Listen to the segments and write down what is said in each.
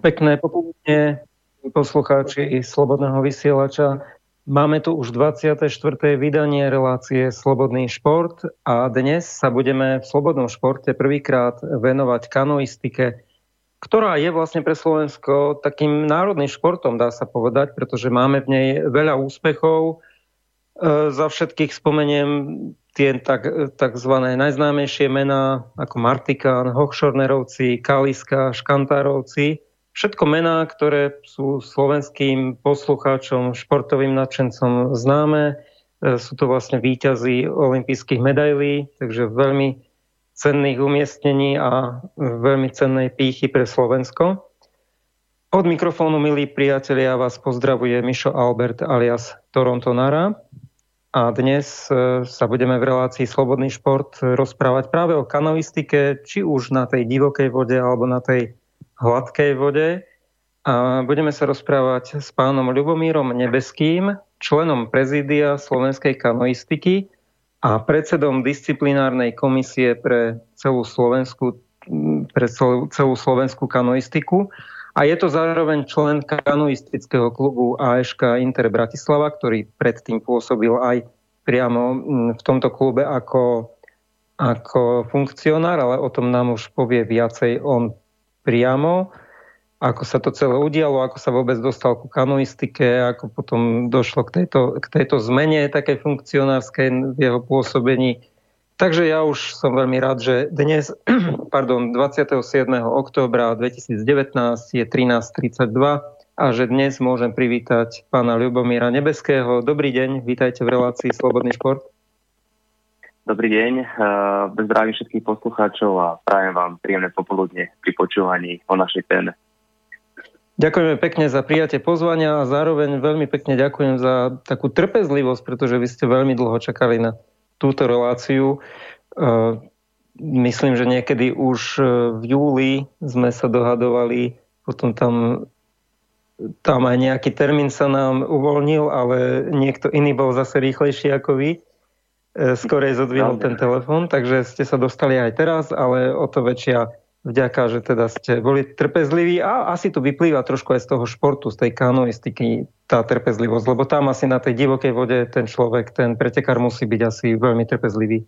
Pekné popoludne, poslucháči Slobodného vysielača. Máme tu už 24. vydanie relácie Slobodný šport a dnes sa budeme v Slobodnom športe prvýkrát venovať kanoistike, ktorá je vlastne pre Slovensko takým národným športom, dá sa povedať, pretože máme v nej veľa úspechov. Za všetkých spomeniem tie takzvané najznámejšie mená ako Martikán, Hochschornerovci, Kaliska, Škantárovci. Všetko mená, ktoré sú slovenským poslucháčom, športovým nadšencom známe. Sú to vlastne víťazi olympijských medailí, takže veľmi cenných umiestnení a veľmi cennej pýchy pre Slovensko. Od mikrofónu, milí priatelia, vás pozdravuje Mišo Albert alias Toronto Nara. A dnes sa budeme v relácii Slobodný šport rozprávať práve o kanoistike, či už na tej divokej vode alebo na tej hladkej vode. A budeme sa rozprávať s pánom Ľubomírom Nebeským, členom prezídia Slovenskej kanoistiky a predsedom disciplinárnej komisie pre celú slovenskú kanoistiku. A je to zároveň člen kanoistického klubu AŠK Inter Bratislava, ktorý predtým pôsobil aj priamo v tomto klube ako funkcionár, ale o tom nám už povie viacej on priamo, ako sa to celé udialo, ako sa vôbec dostal ku kanoistike, ako potom došlo k tejto zmene takej funkcionárskej v jeho pôsobení. Takže ja už som veľmi rád, že dnes, 27. októbra 2019 je 13:32 a že dnes môžem privítať pána Ľubomíra Nebeského. Dobrý deň, vítajte v relácii Slobodný šport. Dobrý deň, zdravím všetkých poslucháčov a prajem vám príjemné popoludne pri počúvaní o našej téme. Ďakujeme pekne za prijatie pozvania a zároveň veľmi pekne ďakujem za takú trpezlivosť, pretože vy ste veľmi dlho čakali na túto reláciu. Myslím, že niekedy už v júli sme sa dohadovali, potom tam aj nejaký termín sa nám uvoľnil, ale niekto iný bol zase rýchlejší ako vy. Skorej zodvihol ten telefón, takže ste sa dostali aj teraz, ale o to väčšia vďaka, že teda ste boli trpezliví a asi tu vyplýva trošku aj z toho športu, z tej kanoistiky tá trpezlivosť, lebo tam asi na tej divokej vode ten človek, ten pretekár musí byť asi veľmi trpezlivý.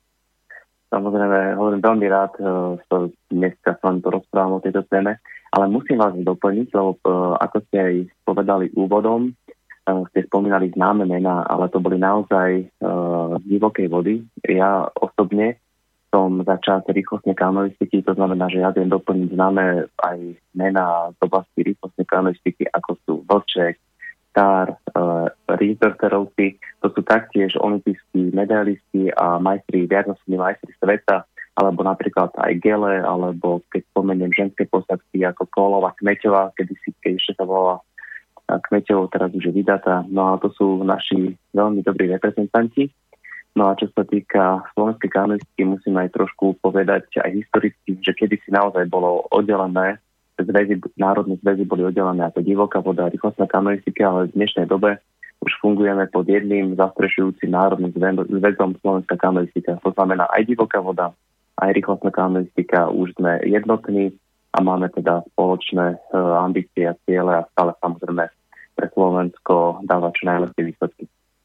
Samozrejme, hovorím veľmi rád, že dnes sa s vami porozprávam o tejto téme, ale musím vás doplniť, lebo ako ste aj povedali úvodom, ste spomínali známe mená, ale to boli naozaj z divokej vody. Ja osobne som za čas rýchlostnej kanoistiky, to znamená, že ja viem doplniť známe aj mená z oblasti rýchlostnej kanoistiky, ako sú Vlček, Tár, Rinterterovci. To sú taktiež olympijskí medailisti a viacnásobní majstri sveta, alebo napríklad aj Gele, alebo keď spomeniem ženské posadky ako Kolova, Kmeťová, keď ešte sa volala Kmeťovou, teraz už je vydatá. No a to sú naši veľmi dobrí reprezentanti. No a čo sa týka slovenskej kanoistiky, musím aj trošku povedať aj historicky, že kedysi naozaj bolo oddelené, národné zväzy boli oddelené ako divoká voda a rýchlostná kanoistika, ale v dnešnej dobe už fungujeme pod jedným zastrešujúcim národným zväzom Slovenská kanoistika. To znamená aj divoká voda, aj rýchlostná kanoistika, už sme jednotní a máme teda spoločné ambície a ciele a stále samozrejme pre Slovensko dávať čo najlepšie výsledky.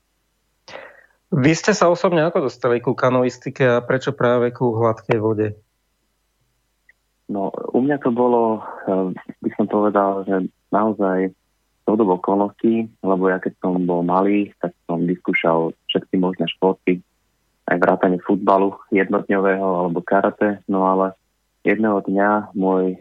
Vy ste sa osobne ako dostali ku kanoistike a prečo práve ku hladkej vode? No, u mňa to bolo, by som povedal, že naozaj do okolností, lebo ja keď som bol malý, tak som vyskúšal všetky možné športy, aj vrátane futbalu jednotňového alebo karate, no ale jedného dňa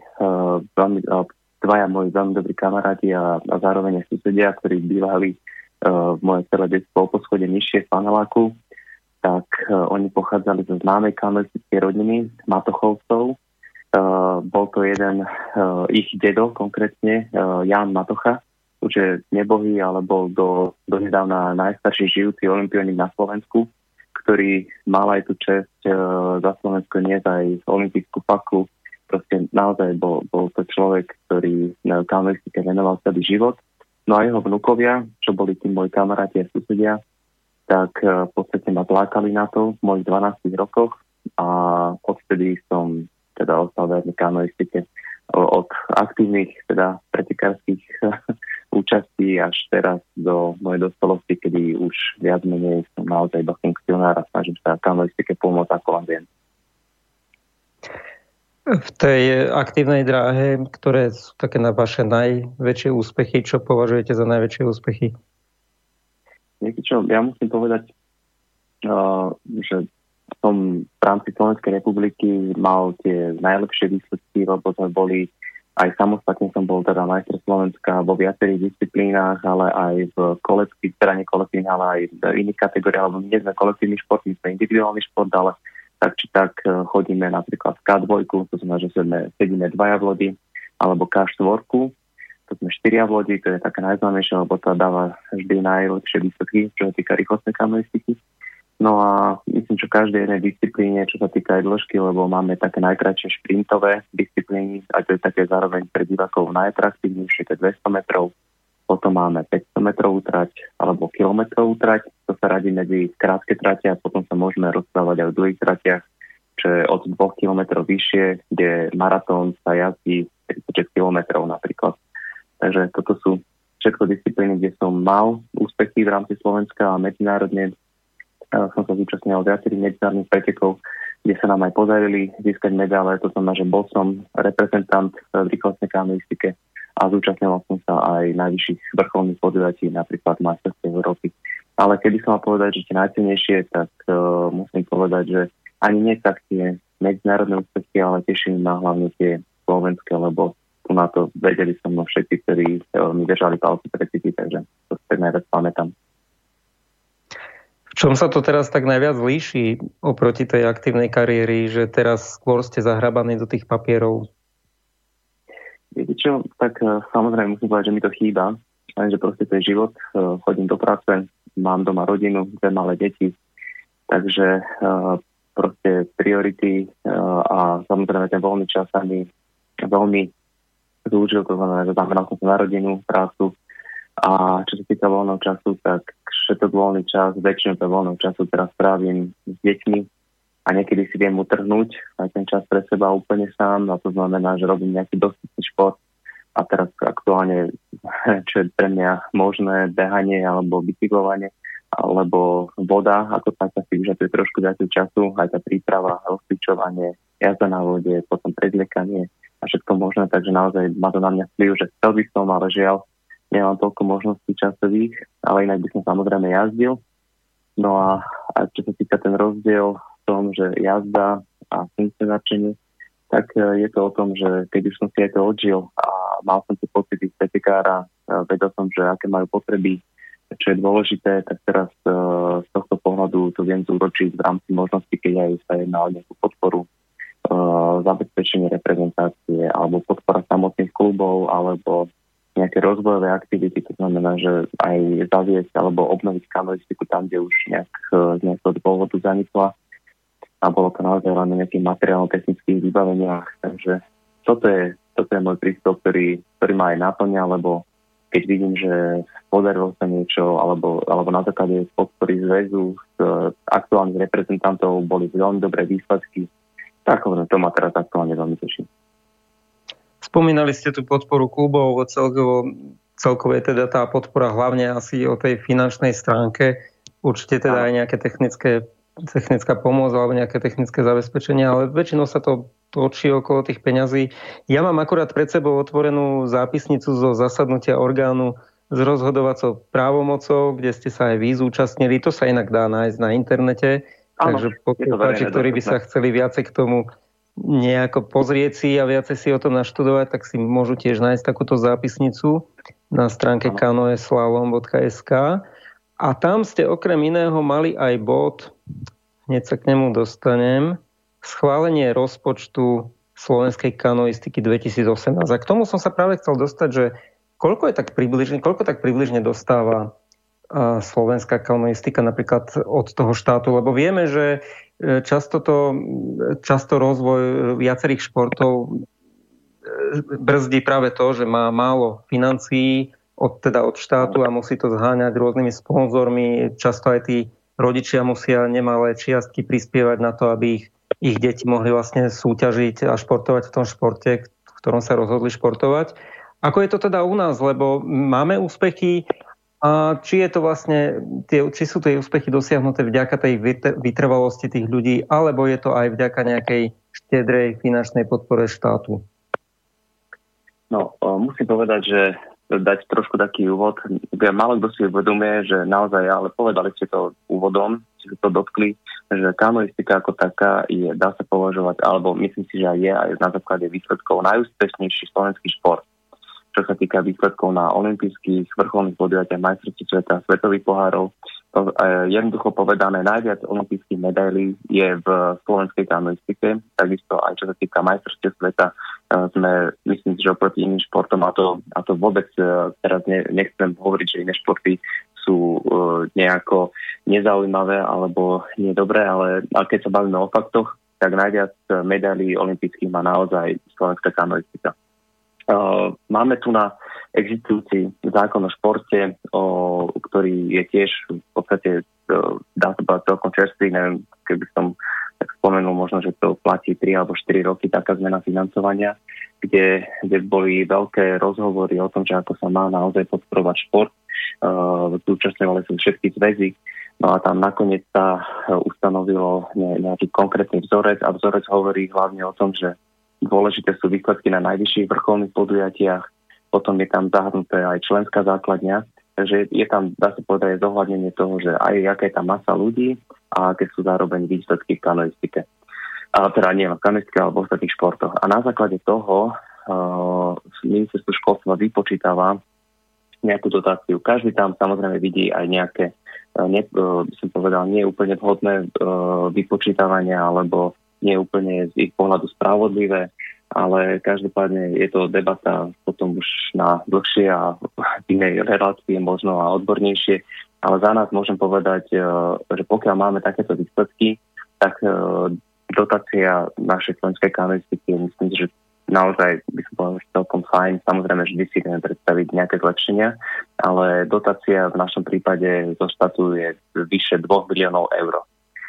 dvaja moji veľmi dobrí kamaráti a zároveň aj susedia, ktorí bývali v moje celé detstvo po schode nižšie v paneláku, tak oni pochádzali zo známej kanoistickej rodiny Matochovcov. Bol to jeden ich dedo, konkrétne Ján Matocha, už je nebohý, ale bol donedávna najstarší žijúci olympionik na Slovensku, ktorý mal aj tú česť za Slovensko niesť aj olympijskú faklu. Proste naozaj bol to človek, ktorý na kanoistike venoval celý život. No a jeho vnukovia, čo boli tí moji kamaráti a susedia, tak v podstate ma tlákali na to v mojich 12 rokoch a odtedy som teda ostal verný kanoistike. od aktívnych, teda pretekárskych účastí až teraz do mojej dospelosti, kedy už viac menej som naozaj iba funkcionár a snažím sa kanoistike pomôcť, ako len viem. V tej aktívnej dráhe, ktoré sú také na vaše najväčšie úspechy, čo považujete za najväčšie úspechy? Viete čo, ja musím povedať, že som v rámci Slovenskej republiky mal tie najlepšie výsledky, lebo sme boli aj samostatne, som bol teda majster Slovenska vo viacerých disciplínach, ale aj v kolektívnych, teda nie kolektívnych, ale aj v iných kategóriách, alebo nie sme kolektívny šport, my sme individuálny šport, ale tak či tak chodíme napríklad K2, to znamená, že sedíme dvaja v lodi, alebo K4, to sme 4 v lodi, to je také najznámejšie, lebo to dáva vždy najlepšie výsledky, čo sa týka rýchlostnej kanoistiky. No a myslím, že v každej jednej disciplíne, čo sa týka aj dĺžky, lebo máme také najkratšie šprintové disciplíny, a to je také zároveň pre divákov najatraktívnejšie, to je 200 metrov. Potom máme 500 metrovú trať alebo kilometrovú trať. To sa radí medzi krátke trate a potom sa môžeme rozprávať aj o dlhých tratiach, čo je od 2 kilometrov vyššie, kde maratón sa jazdí 36 kilometrov napríklad. Takže toto sú všetko disciplíny, kde som mal úspechy v rámci Slovenska a medzinárodne. Som sa zúčastnil viacerých medzinárodných pretekov, kde sa nám aj podarili získať medále. To znamená, že bol som reprezentant v rýchlostnej kanoistike a zúčastnil som sa aj najvyšších vrcholných podujatí, napríklad majstrovstiev Európy. Ale keby som mal povedať, že tie najcennejšie, tak musím povedať, že ani nie tak tie medzinárodné úspechy, ale teším ma hlavne tie slovenské, lebo tu na to vedeli so mnou všetci, ktorí mi držali palce preteky, takže to si tak najviac pamätám. V čom sa to teraz tak najviac líši oproti tej aktívnej kariéry, že teraz skôr ste zahrabaní do tých papierov? Viete čo, tak samozrejme musím povedať, že mi to chýba, lenže proste to je život, chodím do práce, mám doma rodinu, 2 malé deti, takže proste priority a samozrejme ten voľný čas sa mi veľmi zúžil, to znamená, že zameral som sa na rodinu, prácu a čo sa týka voľného času, tak všetok voľný čas, väčšinu toho voľného času teraz strávim s deťmi a niekedy si viem utrhnúť aj ten čas pre seba úplne sám, a to znamená, že robím nejaký dostupný šport a teraz aktuálne, čo je pre mňa možné, behanie alebo bicyklovanie alebo voda, ako tak si vyžaduje trošku viac času, aj tá príprava, rozcvičovanie, jazda na vode, potom predliekanie a všetko možné, takže naozaj má to na mňa vplyv, že chcel by som, ale žiaľ, nemám toľko možností časových, ale inak by som samozrejme jazdil. No a čo sa týka ten rozdiel v tom, že jazda a funkcionárčenie, tak je to o tom, že keď už som si aj to odžil a mal som tie pocity z pretekára, vedel som, že aké majú potreby, čo je dôležité, tak teraz z tohto pohľadu to viem zúročiť v rámci možnosti, keď aj sa jedná o nejakú podporu, zabezpečenie reprezentácie alebo podpora samotných klubov alebo nejaké rozvojové aktivity, to znamená, že aj zaviesť alebo obnoviť kanoistiku tam, kde už z nejakého dôvodu zanikla a bolo to naozaj len nejakých materiálno-technických vybaveniach. Takže toto je môj prístup, ktorý ma aj naplňa, lebo keď vidím, že podarilo sa niečo alebo na základe podpory zväzu z aktuálnych reprezentantov boli veľmi dobré výsledky, tak to ma teraz aktuálne veľmi teší. Spomínali ste tú podporu klubov, celkové teda tá podpora hlavne asi o tej finančnej stránke. Určite teda aj nejaké technická pomoc alebo nejaké technické zabezpečenie, ale väčšinou sa to točí okolo tých peňazí. Ja mám akurát pred sebou otvorenú zápisnicu zo zasadnutia orgánu s rozhodovacou právomocou, kde ste sa aj vy zúčastnili. To sa inak dá nájsť na internete. Takže poslucháči, ktorí by sa chceli viacej k tomu nejako pozrieť si a viacej si o tom naštudovať, tak si môžu tiež nájsť takúto zápisnicu na stránke kanoeslalom.sk. A tam ste okrem iného mali aj bod, hneď sa k nemu dostanem, schválenie rozpočtu slovenskej kanoistiky 2018. A k tomu som sa práve chcel dostať, že koľko tak približne dostáva slovenská kanoistika napríklad od toho štátu, lebo vieme, že často rozvoj viacerých športov brzdí práve to, že má málo financií od štátu a musí to zháňať rôznymi sponzormi. Často aj tí rodičia musia nemalé čiastky prispievať na to, aby ich deti mohli vlastne súťažiť a športovať v tom športe, v ktorom sa rozhodli športovať. Ako je to teda u nás? Lebo máme úspechy a či je to vlastne, či sú tie úspechy dosiahnuté vďaka tej vytrvalosti tých ľudí, alebo je to aj vďaka nejakej štedrej finančnej podpore štátu? No, musím povedať, že dať trošku taký úvod. Málo kto si uvedomuje, že naozaj, ale povedali ste to úvodom, si to dotkli, že kanoistika ako taká je, dá sa považovať, alebo myslím si, že aj je aj na základe výsledkov najúspešnejší slovenský šport. Čo sa týka výsledkov na olympijských vrcholných podujatiach, majstrovstiev sveta, svetových pohárov. Jednoducho povedané, najviac olympijských medailí je v slovenskej kanoistike. Takisto aj čo sa týka majstrovstiev sveta, sme, myslím, že oproti iným športom, a to vôbec teraz nechcem hovoriť, že iné športy sú nejako nezaujímavé alebo nedobré, ale keď sa bavíme o faktoch, tak najviac medailí olympijských má naozaj slovenská kanoistika. Máme tu na existujúci zákon o športe, ktorý je tiež v podstate, dá sa povedať, celkom čerstvý, neviem, keby som tak spomenul, možno, že to platí 3 alebo 4 roky, taká zmena financovania, kde boli veľké rozhovory o tom, že ako sa má naozaj podporovať šport. Zúčastňovali sa všetky zväzy, no a tam nakoniec sa ustanovilo nejaký konkrétny vzorec a vzorec hovorí hlavne o tom, že dôležité sú výsledky na najvyšších vrcholných podujatiach, potom je tam zahrnuté aj členská základňa, takže je tam, dá sa povedať, zohľadnenie toho, že aj aká je tam masa ľudí a aké sú zároveň výsledky v kanoistike. Teda nie v kanoistike, ale v ostatných športoch. A na základe toho ministerstvo školstva vypočítava nejakú dotáciu. Každý tam samozrejme vidí aj nejaké, by som povedal, nie úplne vhodné vypočítavania alebo nie úplne z ich pohľadu spravodlivé, ale každopádne je to debata potom už na dlhšie a inej relácie možno a odbornejšie. Ale za nás môžem povedať, že pokiaľ máme takéto výsledky, tak dotácia našej slovenskej kanoistiky, myslím, že naozaj by som povedal, že celkom fajn. Samozrejme, že vždy si vieme predstaviť nejaké zlepšenia, ale dotácia v našom prípade zo štátu je vyše 2 miliónov eur.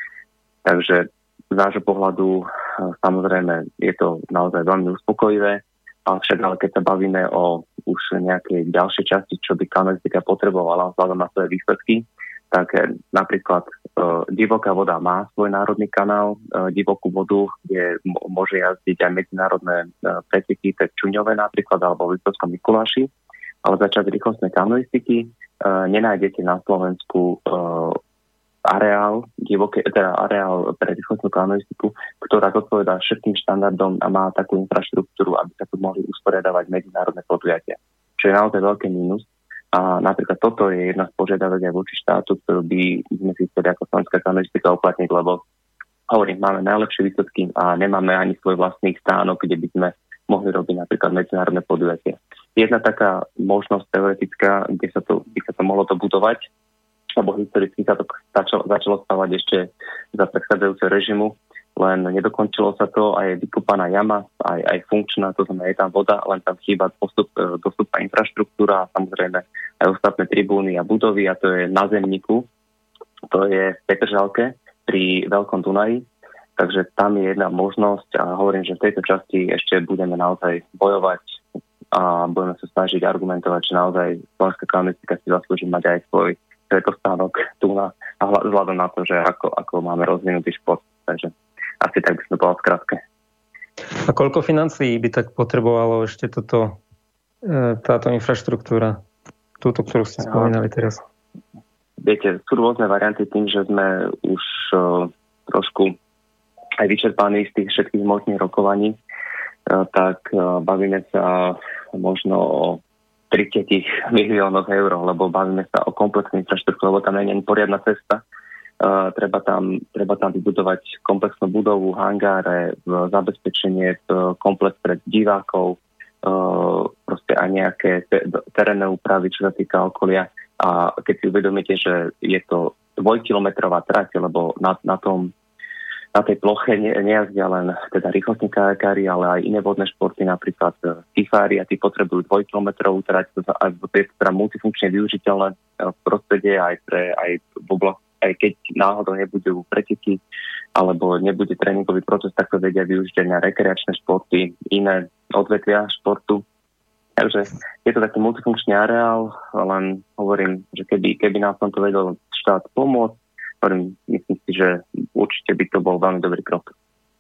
Takže z nášho pohľadu samozrejme je to naozaj veľmi uspokojivé, avšak ale keď sa bavíme o už nejakej ďalšej časti, čo by kanoistika potrebovala vzhľadom na svoje výsledky, tak napríklad Divoká voda má svoj národný kanál, Divokú vodu, kde môže jazdiť aj medzinárodné preteky, tak Čuňové napríklad, alebo v Liptovskom Mikuláši, ale začať rýchlostnej kanoistiky nenájdete na Slovensku areál pre rýchlostnú kanoistiku, ktorá zodpovedá všetkým štandardom a má takú infraštruktúru, aby sa tu mohli usporiadavať medzinárodné podujatia. Čo je naozaj veľký mínus. A napríklad toto je jedna z požiadavek aj voči štátu, ktorú by sme si chceli ako slovenská kanoistika uplatniť, lebo hovorím, máme najlepšie výsledky a nemáme ani svoj vlastný stánok, kde by sme mohli robiť napríklad medzinárodné podujatia. Jedna taká možnosť teoretická, kde by sa to mohlo to budovať, lebo historicky sa to začalo stavať ešte za predchádzajúceho režimu, len nedokončilo sa to a je vykúpaná jama, aj funkčná, to znamená, je tam voda, len tam chýba dostupná infraštruktúra a samozrejme aj ostatné tribúny a budovy, a to je na Zemníku, to je v Petržalke pri Veľkom Dunaji, takže tam je jedna možnosť a hovorím, že v tejto časti ešte budeme naozaj bojovať a budeme sa snažiť argumentovať, že naozaj slovenská kanoistika si zaslúži mať aj svoj svetostánok tu a vzhľadom na to, že ako máme rozvinutý šport. Takže asi tak by sme povedal skrátke. A koľko financií by tak potrebovalo ešte táto infraštruktúra, túto, ktorú ste spomínali teraz? Viete, sú rôzne varianty tým, že sme už trošku aj vyčerpaní z tých všetkých možných rokovaní, tak bavíme sa možno o 30 miliónov eur, lebo bavíme sa o komplexnej infraštruktúre, lebo tam nie je poriadna cesta. Treba tam vybudovať komplexnú budovu, hangáre, zabezpečenie, komplex pre divákov, proste aj nejaké terénne úpravy, čo sa týka okolia. A keď si uvedomíte, že je to 2-kilometrová trať, lebo na tej ploche nejazdia len teda rýchlostní kajakári, ale aj iné vodné športy, napríklad tifári, a tí potrebujú 2-kilometrovú trať, a to je teda multifunkčne využiteľné v prostredie aj keď náhodou nebudú preteky, alebo nebude tréningový proces, tak to vedia využiť aj na rekreačné športy, iné odvetvia športu. Takže je to taký multifunkčný areál, len hovorím, že keby nám v tomto vedel štát pomôcť, myslím si, že určite by to bol veľmi dobrý krok.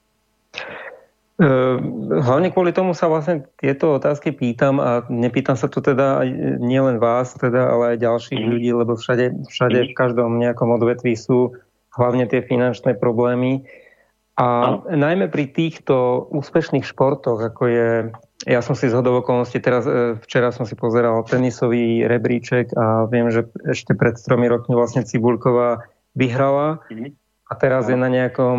Hlavne kvôli tomu sa vlastne tieto otázky pýtam a nepýtam sa to teda nielen vás, teda, ale aj ďalších ľudí, lebo všade v každom nejakom odvetví sú hlavne tie finančné problémy. A najmä pri týchto úspešných športoch, ako je, ja som si zhodou okolností, včera som si pozeral tenisový rebríček a viem, že ešte pred 3 rokmi vlastne Cibulková vyhrala a teraz je na nejakom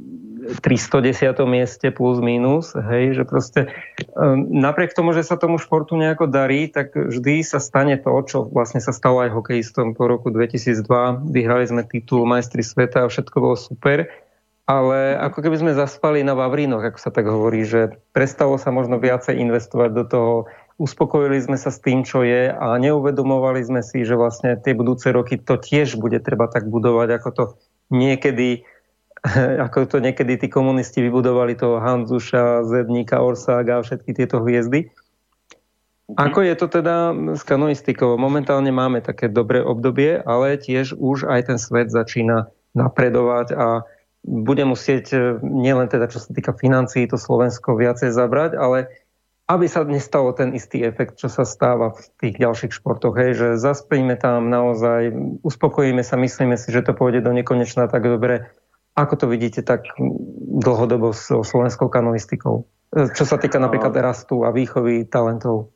310. mieste plus minus, hej, že proste napriek tomu, že sa tomu športu nejako darí, tak vždy sa stane to, čo vlastne sa stalo aj hokejistom po roku 2002. Vyhrali sme titul majstri sveta a všetko bolo super, ale ako keby sme zaspali na vavrínoch, ako sa tak hovorí, že prestalo sa možno viacej investovať do toho, uspokojili sme sa s tým, čo je a neuvedomovali sme si, že vlastne tie budúce roky to tiež bude treba tak budovať, ako to niekedy tí komunisti vybudovali toho Hanzuša, Zedníka, Orsága a všetky tieto hviezdy. Ako je to teda s kanoistikou? Momentálne máme také dobré obdobie, ale tiež už aj ten svet začína napredovať a bude musieť nielen teda, čo sa týka financií, to Slovensko viacej zabrať, ale aby sa nestalo ten istý efekt, čo sa stáva v tých ďalších športoch. Hej, že zaspíme tam naozaj, uspokojíme sa, myslíme si, že to pôjde do nekonečna tak dobre. Ako to vidíte tak dlhodobo s slovenskou kanoistikou? Čo sa týka napríklad rastu a výchovy talentov?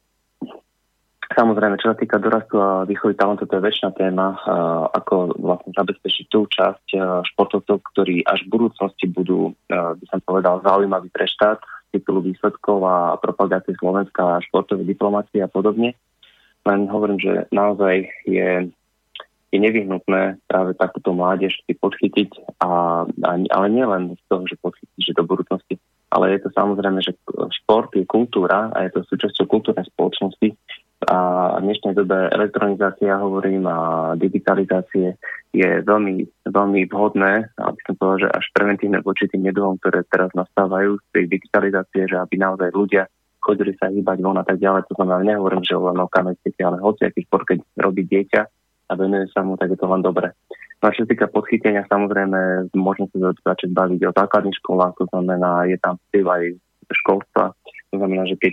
Samozrejme, čo sa týka dorastu a výchovy talentov, to je väčšina téma, ako vlastne zabezpečiť tú časť športovcov, ktorí až v budúcnosti budú, by som povedal, zaujímaví pre štát z titulu výsledkov a propagácie Slovenska a športovej diplomácie a podobne. Len hovorím, že naozaj je nevyhnutné práve takúto mládež si podchytiť, ale nielen z toho, že podchytiť, že do budúcnosti, ale je to samozrejme, že šport je kultúra a je to súčasťou kultúrnej spoločnosti a v dnešnej dobe elektronizácia, hovorím, a digitalizácie je veľmi, veľmi vhodné, aby som povedal, že až preventívne voči tým neduhom, ktoré teraz nastávajú z tej digitalizácie, že aby naozaj ľudia chodili sa hýbať von a tak ďalej. To znamená, nehovorím, že len o kanoistike, ale hociaký šport, keď robí dieťa a venuje sa mu, tak je to len dobre. No a čo sa týka podchytenia, samozrejme, môžeme sa začať baviť o základných školách, to znamená, je tam vplyv aj školstva. To znamená, že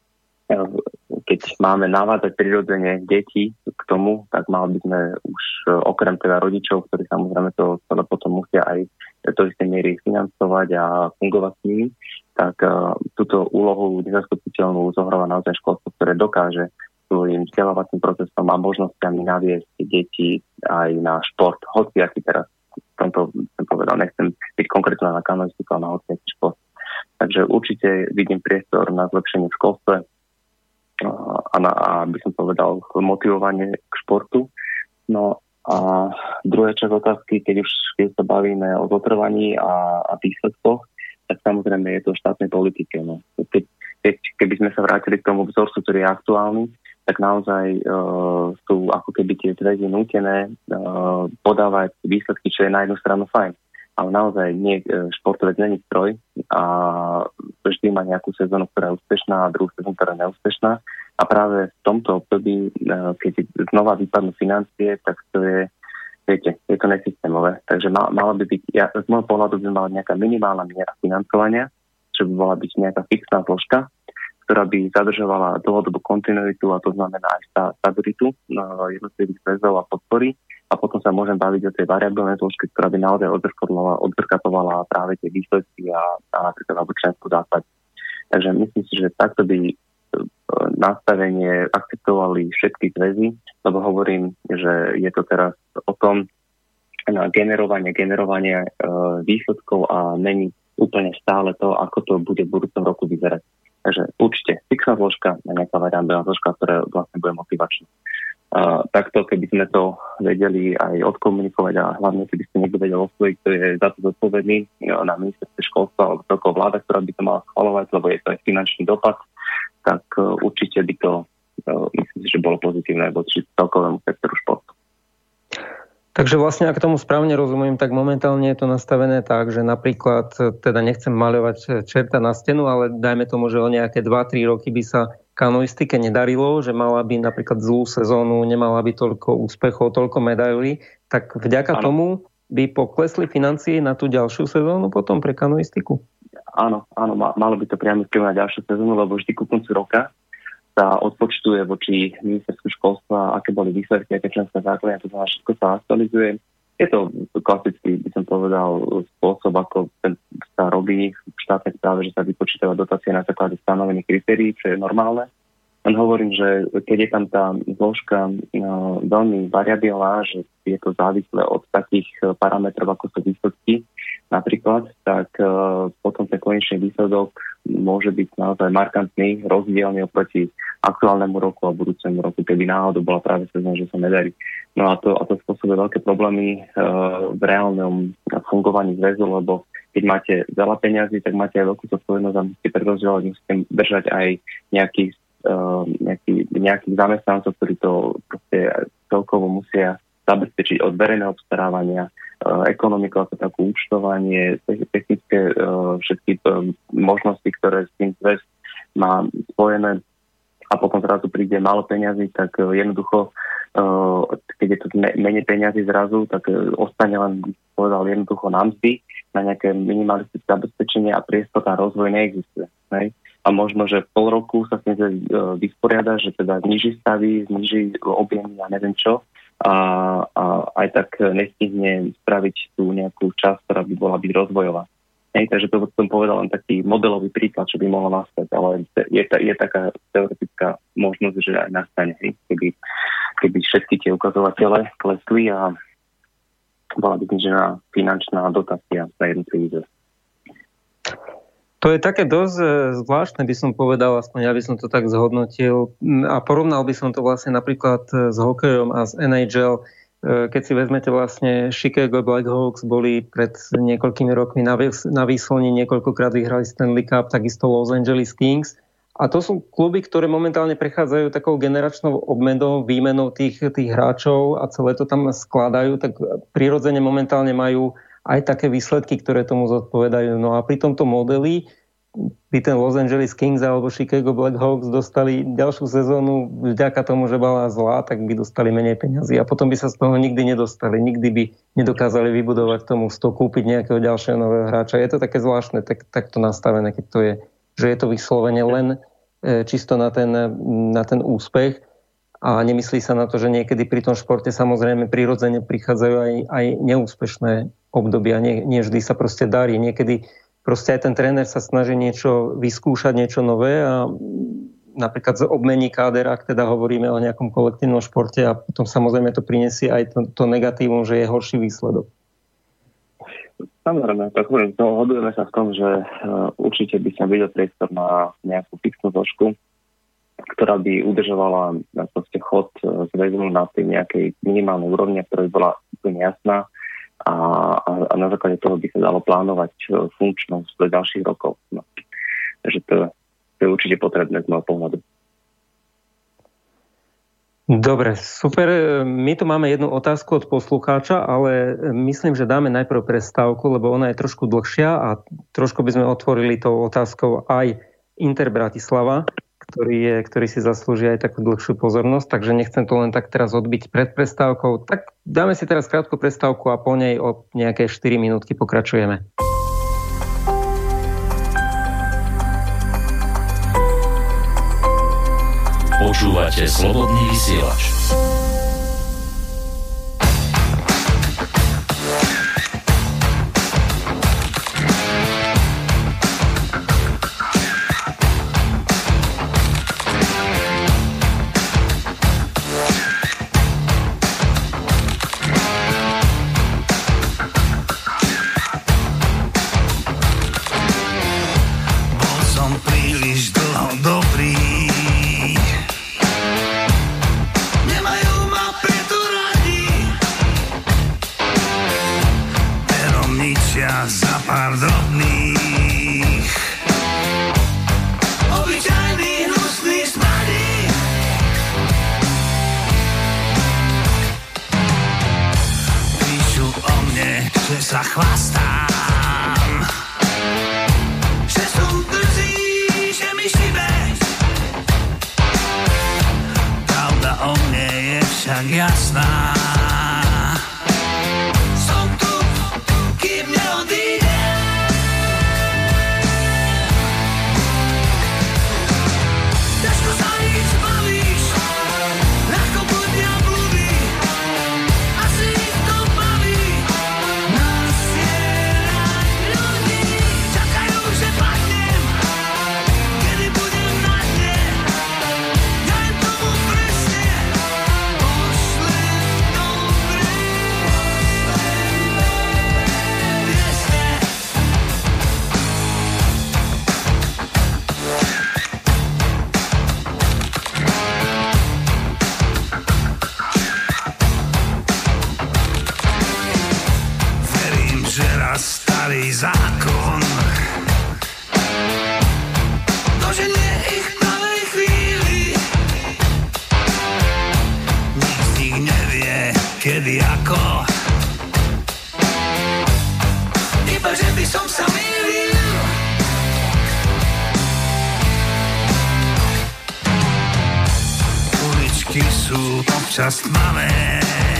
keď máme navádzať prirodzene deti k tomu, tak mali by sme už okrem teda rodičov, ktorí samozrejme to celé potom musia aj do istej miery financovať a fungovať s nimi, tak túto úlohu nezastupiteľnú zohráva naozaj školstvo, ktoré dokáže svojím vzdelávacím procesom a možnosťami naviesť deti aj na šport. Hociaký teraz, v tomto som povedal, nechcem byť konkrétne na kanoistiku, ale na hociaký šport. Takže určite vidím priestor na zlepšenie v školstve a by som povedal motivovanie k športu. No a druhá časť otázky, keď sa bavíme o zotrvaní a výsledkoch, tak samozrejme je to v štátnej politike. No. Keby sme sa vrátili k tomu vzorcu, ktorý je aktuálny, tak naozaj sú ako keby tie zväzy nútené podávať výsledky, čo je na jednu stranu fajn. Ale naozaj športovec není stroj a vždy má nejakú sezónu, ktorá je úspešná a druhú sezónu, ktorá je neúspešná. A práve v tomto období, keď znova vypadnú financie, tak to je, viete, je to nesystémové. Takže mala by byť, z môjho pohľadu by mala nejaká minimálna miera financovania, čo by bola byť nejaká fixná zložka, ktorá by zadržovala dlhodobú kontinuitu, a to znamená aj stabilitu jednotlivých zväzov a podpory. A potom sa môžem baviť o tej variabilnej zložke, ktorá by naozaj odzrkadlovala práve tie výsledky a napríklad alebo členskú základ. Takže myslím si, že takto by nastavenie akceptovali všetky zväzy, lebo hovorím, že je to teraz o tom generovanie výsledkov a není úplne stále to, ako to bude v budúcom roku vyzerať. Takže určite fixná zložka a nejaká variabilná zložka, ktorá vlastne bude motivačná. Takto, keby sme to vedeli aj odkomunikovať a hlavne, keby ste niekto vedel osvojiť, kto je za to zodpovedný na ministerstve školstva alebo celková vláda, ktorá by to mala schvaľovať, lebo je to aj finančný dopad, tak určite by to, myslím si, že bolo pozitívne voči celkovému sektoru športu. Tak Takže vlastne, ak tomu správne rozumiem, tak momentálne je to nastavené tak, že napríklad, teda nechcem maľovať čerta na stenu, ale dajme tomu, že o nejaké 2-3 roky by sa kanoistike nedarilo, že mala by napríklad zlú sezónu, nemala by toľko úspechov, toľko medailí, tak vďaka tomu by poklesli financie na tú ďalšiu sezónu potom pre kanoistiku? Áno, malo by to priamo vplyv na ďalšiu sezónu, lebo vždy ku koncu roka sa odpočtuje voči ministerstvu školstva, aké boli výsledky, aké členské základne, to znamená, všetko sa aktualizuje. Je to klasický, by som povedal, spôsob, ako sa robí v štátnej správe, že sa vypočítava dotácia na základe stanovených kritérií, čo je normálne. Len hovorím, že keď je tam tá zložka veľmi variabilná, že je to závislé od takých parametrov, ako sú výsledky napríklad, tak potom ten konečný výsledok môže byť naozaj markantný, rozdielny oproti aktuálnemu roku a budúcemu roku, keby náhodou bola práve sezóna, že sa nedarí. No a to spôsobuje veľké problémy v reálnom fungovaní zväzu, lebo keď máte veľa peňazí, tak máte aj veľkú zodpovednosť a musíte prerozdeľovať, musíte držať aj nejakých zamestnancov, ktorí to proste celkovo musia zabezpečiť od verejného obstarávania, ekonomiku ako takú účtovanie, technické všetky možnosti, ktoré s tým zväz má spojené a potom zrazu príde málo peňazí, tak jednoducho, keď je to menej peňazí zrazu, tak ostane len, povedal, jednoducho na mzdy, na nejaké minimalistické zabezpečenie a priestor na rozvoj neexistuje. Hej? A možno, že pol roku sa s tým vysporiada, že teda zniží stavy, zniží objemy a neviem čo. A aj tak nestihne spraviť tú nejakú časť, ktorá by bola byť rozvojová. Takže to som povedal len taký modelový príklad, čo by mohlo nastať, ale je taká teoretická možnosť, že aj nastane, keby všetky tie ukazovatele klesli a bola by znižená finančná dotácia za jednotlivý zväz. To je také dosť zvláštne, by som povedal, aspoň ja by som to tak zhodnotil a porovnal by som to vlastne napríklad s hokejom a s NHL. Keď si vezmete vlastne Chicago Blackhawks boli pred niekoľkými rokmi na výslni, niekoľkokrát vyhrali Stanley Cup, takisto Los Angeles Kings. A to sú kluby, ktoré momentálne prechádzajú takou generačnou obmenou, výmenou tých hráčov a celé to tam skladajú, tak prirodzene momentálne majú aj také výsledky, ktoré tomu zodpovedajú. No a pri tomto modeli by ten Los Angeles Kings alebo Chicago Blackhawks dostali ďalšiu sezónu vďaka tomu, že bola zlá, tak by dostali menej peňazí a potom by sa z toho nikdy nedostali. Nikdy by nedokázali vybudovať tomu kúpiť nejakého ďalšieho nového hráča. Je to také zvláštne, takto nastavené, keď to je, že je to vyslovene len čisto na ten úspech a nemyslí sa na to, že niekedy pri tom športe samozrejme prirodzene prichádzajú aj neúspešné obdobia. Nie vždy sa proste darí. Niekedy proste aj ten tréner sa snaží niečo vyskúšať, niečo nové a napríklad obmení káder, ak teda hovoríme o nejakom kolektívnom športe a potom samozrejme to prinesie aj to negatívum, že je horší výsledok. Samozrejme, tak hodujeme sa v tom, že určite by som videl priestor na nejakú fixnú zložku, ktorá by udržovala proste chod zväzu na tej nejakej minimálnej úrovni, ktorá by bola úplne jasná a na základe toho by sa dalo plánovať funkčnosť do ďalších rokov. No. Takže to je určite potrebné z môjho pohľadu. Dobre, super. My tu máme jednu otázku od poslucháča, ale myslím, že dáme najprv prestávku, lebo ona je trošku dlhšia a trošku by sme otvorili tou otázkou aj Inter Bratislava, ktorý si zaslúži aj takú dlhšiu pozornosť, takže nechcem to len tak teraz odbiť pred prestávkou. Tak dáme si teraz krátku prestávku a po nej o nejaké 4 minútky pokračujeme. Počúvate Slobodný vysielač. Nemajú sa chvastám, že som drzý, že mi šibe. Pravda o mne je však jasná. Som tu, kým neodídem. Ťažko sa nič bavíš, ľahko blúdia blúdy. Asi ich to baví, nasierať ľudí. Čakajú, že padnem, kedy budem na dne. Ja im tomu presne pošlem dobré piesne. Verím, že raz starý zákon doženie ich v pravej chvíli. Nik z nich nevie, kedy ako. Iba že by som sa mýlil. Uličky sú občas tmavé,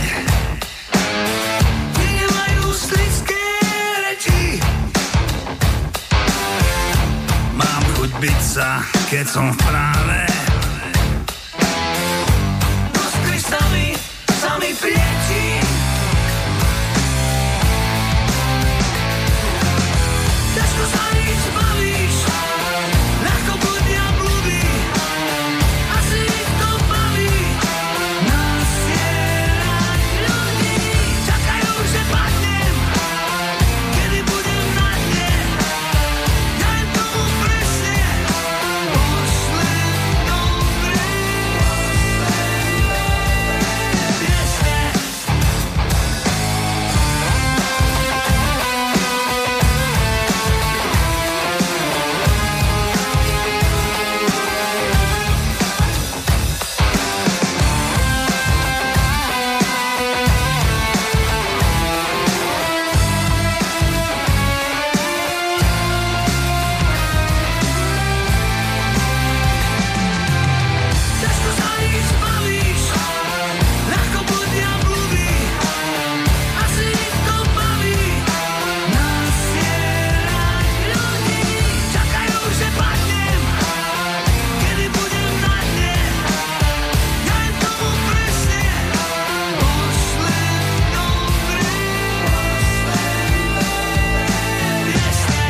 nemajú slizké reči. Mám chuť byť sa, keď som v práve. Doskry sami priečí. Ťažko sa nič bavíš, ľahko blúdia blúdy. Asi ich to baví, nasierať ľudí. Čakajú, že padnem, kedy budem na dne. Ja im tomu presne pošlem dobré piesne. Ťažko sa nič bavíš, ľahko blúdia blúdy. Asi ich to baví, nasierať ľudí. Čakajú, že padnem, kedy budem na dne. Ja im tomu presne pošlem dobré piesne.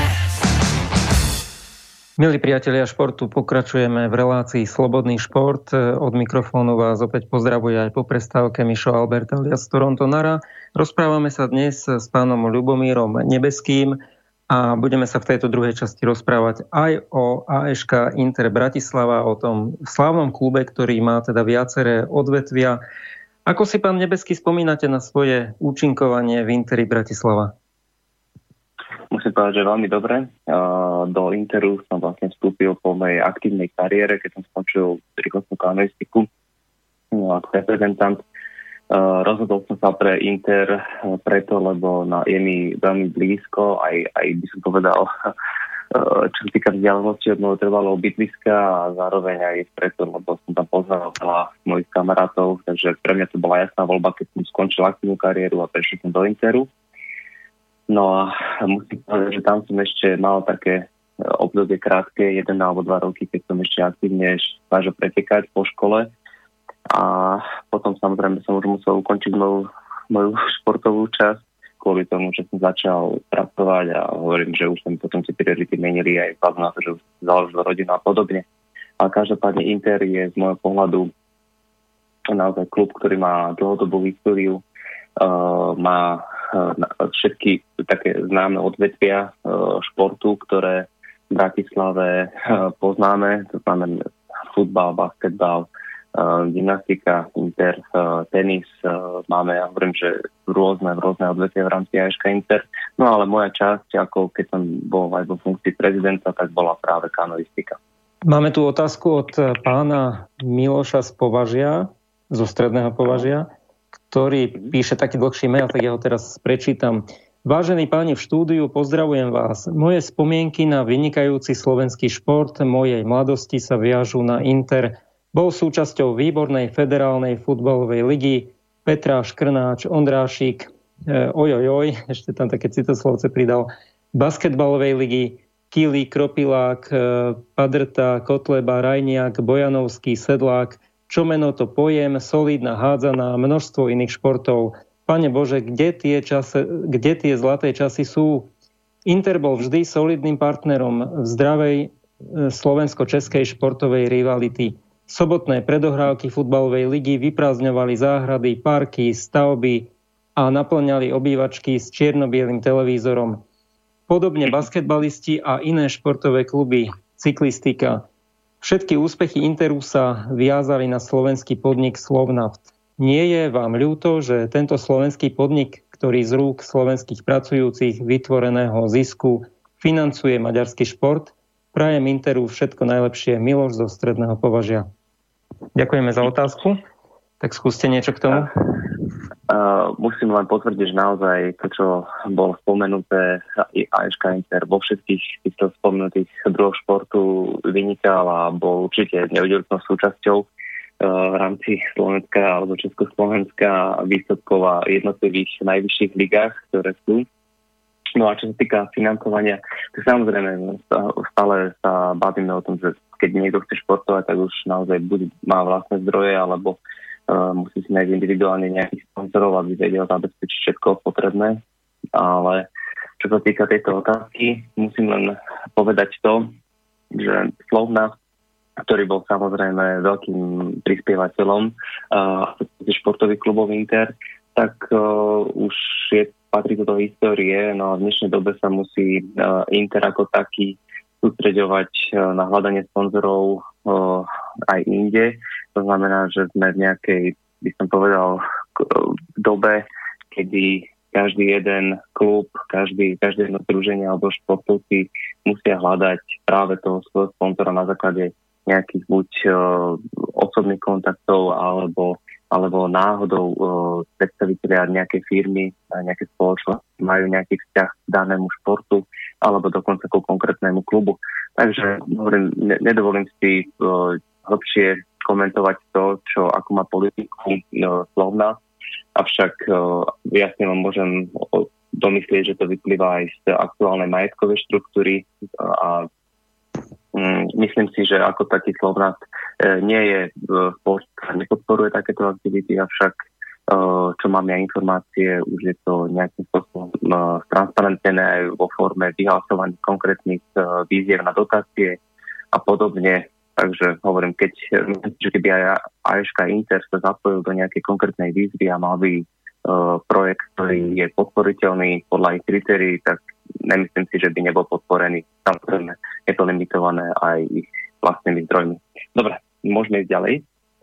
Milí priatelia športu, pokračujeme v relácii Slobodný šport. Od mikrofónu vás opäť pozdravuje aj po prestávke Mišo Albert alias Toronto Nara. Rozprávame sa dnes s pánom Ľubomírom Nebeským a budeme sa v tejto druhej časti rozprávať aj o AŠK Inter Bratislava, o tom slávnom klube, ktorý má teda viaceré odvetvia. Ako si, pán Nebeský, spomínate na svoje účinkovanie v Interi Bratislava? Musím povedať, že veľmi dobre. Do Interu som vlastne vstúpil po mojej aktívnej kariére, keď som skončil rýchlostnú kanoistiku ako reprezentant. Rozhodol som sa pre Inter preto, lebo je mi veľmi blízko, aj by som povedal, čo sa týka vzdialenosti od môjho trvalého bydliska a zároveň aj preto, lebo som tam poznal veľa mojich kamarátov, takže pre mňa to bola jasná voľba, keď som skončil aktívnu kariéru a prešiel som do Interu. No a musím povedať, že tam som ešte mal také obdobie krátke, 1 alebo 2 roky, keď som ešte aktívne snažil pretekať po škole. A potom samozrejme som už musel ukončiť moju športovú časť kvôli tomu, že som začal pracovať a hovorím, že už som potom tie priority menili aj vzhľadom na to, že už založil rodinu a podobne. Ale každopádne Inter je z môjho pohľadu naozaj klub, ktorý má dlhodobú históriu, má všetky také známe odvetvia športu, ktoré v Bratislave poznáme, to znamená futbal, basketbal, gymnastika, Inter, tenis, máme, ja hovorím, že rôzne odvetvia v rámci AŠK Inter. No ale moja časť, ako keď som bol aj vo funkcii prezidenta, tak bola práve kanoistika. Máme tu otázku od pána Miloša z Považia, zo Stredného Považia, ktorý píše taký dlhší mail, tak ja ho teraz prečítam. Vážení páni v štúdiu, pozdravujem vás. Moje spomienky na vynikajúci slovenský šport mojej mladosti sa viažú na Inter. Bol súčasťou výbornej federálnej futbalovej ligy Petra Škrnáč, Ondrášik, ešte tam také citoslovce pridal, basketbalovej ligy Kili, Kropilák, Padrta, Kotleba, Rajniak, Bojanovský, Sedlák, čo meno to pojem, solidná hádzaná, množstvo iných športov. Pane Bože, kde tie zlaté časy sú? Inter bol vždy solidným partnerom v zdravej slovensko-českej športovej rivality. Sobotné predohrávky futbalovej ligy vyprázdňovali záhrady, parky, stavby a naplňali obývačky s čierno-bielým televízorom. Podobne basketbalisti a iné športové kluby, cyklistika. Všetky úspechy Interu sa viazali na slovenský podnik Slovnaft. Nie je vám ľúto, že tento slovenský podnik, ktorý z rúk slovenských pracujúcich vytvoreného zisku financuje maďarský šport? Prajem Interu všetko najlepšie. Miloš zo Stredného Považia. Ďakujeme za otázku. Tak skúste niečo k tomu. Musím len potvrdiť, že naozaj to, čo bolo spomenuté, AŠK Inter vo všetkých týchto spomenutých druhoch športu vynikal a bol určite neoddeliteľnou súčasťou v rámci Slovenska alebo Československa výsledkov a jednotlivých najvyšších ligách, ktoré sú. No a čo sa týka financovania, tak samozrejme stále sa bavíme o tom, že keď niekto chce športovať, tak už naozaj má vlastné zdroje alebo musí si nájsť individuálne nejakých sponzorov, aby vedel zabezpečiť všetko potrebné. Ale čo sa týka tejto otázky, musím len povedať to, že Slovna, ktorý bol samozrejme veľkým prispievateľom športových klubov Inter, tak už patrí do histórie, no a v dnešnej dobe sa musí Inter ako taký sústreďovať na hľadanie sponzorov aj inde. To znamená, že sme v nejakej, by som povedal, dobe, kedy každý jeden klub, každé jedno združenie alebo športovci musia hľadať práve toho svojho sponzora na základe nejakých buď osobných kontaktov alebo náhodou predstavitelia nejakej firmy, nejaké spoločnosti majú nejaký vzťah k danému športu alebo dokonca ku konkrétnemu klubu. Takže nedovolím si hlbšie komentovať to, ako má politiku Slovna, avšak jasne vám môžem domyslieť, že to vyplýva aj z aktuálnej majetkovej štruktúry a myslím si, že ako taký Slovnaft nie je spoločnosť, ktorá nepodporuje takéto aktivity, avšak čo mám ja informácie, už je to nejakým spôsobom transparentnené aj vo forme vyhlasovaných konkrétnych výziev na dotácie a podobne. Takže hovorím, keby aj AŠK Inter sa zapojil do nejakej konkrétnej výzvy a mal by projekt, ktorý je podporiteľný podľa ich kritérií, tak nemyslím si, že by nebol podporený. Samozrejme, je to limitované aj ich vlastnými zdrojmi. Dobre, môžeme ísť ďalej.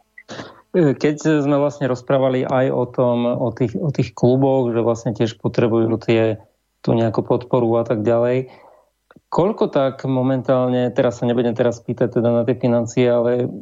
Keď sme vlastne rozprávali aj o tých kluboch, že vlastne tiež potrebujú tú nejakú podporu a tak ďalej, koľko tak momentálne, teraz sa nebudem pýtať teda na tie financie, ale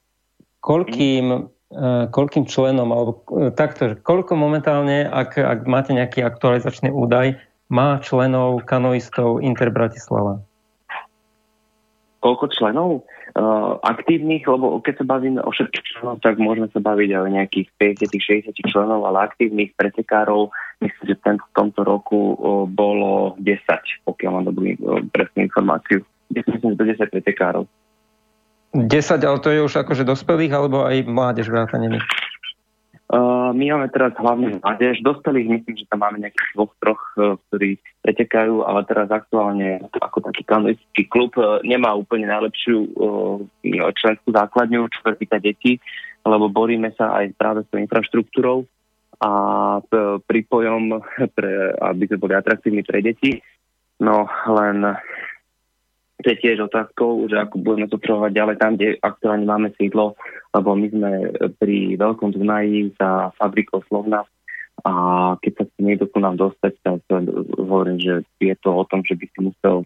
koľkým členom, alebo takto, koľko momentálne, ak máte nejaký aktualizačný údaj, má členov kanoistov Inter Bratislava? Koľko členov? Aktívnych, lebo keď sa bavíme o všetkých členov, tak môžeme sa baviť aj o nejakých 50-60 členov, ale aktívnych pretekárov, myslím, že v tomto roku bolo 10, pokiaľ mám dobrú presnú informáciu. Myslím, že do 10 pretekárov. 10, ale to je už akože dospelých, alebo aj mládež vrátane? My máme teraz hlavne mládež. Dospelých myslím, že tam máme nejakých 2-3, ktorí pretekajú, ale teraz aktuálne ako taký kanoistický klub nemá úplne najlepšiu členskú základňu, čo sa týka detí, lebo boríme sa aj práve s infraštruktúrou a prípojom, aby sme boli atraktívni pre deti. No len to je tiež otázkou, že ako budeme potrebovať ďalej tam, kde aktuálne máme sídlo, lebo my sme pri Veľkom Dunaji za fabrikou Slovnaft a keď sa niekto ku nám dostať, tak hovorím, že je to o tom, že by si musel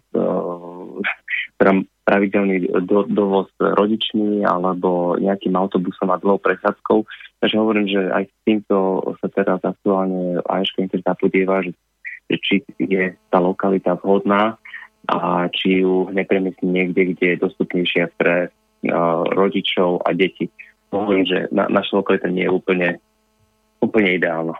pravidelný dovoz rodičmi alebo nejakým autobusom a dlhou prechádzkou. Takže hovorím, že aj s týmto sa teraz aktuálne AŠK Inter zapodieva, že že či je tá lokalita vhodná a či ju nepremyslí niekde, kde je dostupnejšia pre rodičov a deti. Hovorím, že naša lokalita nie je úplne ideálna.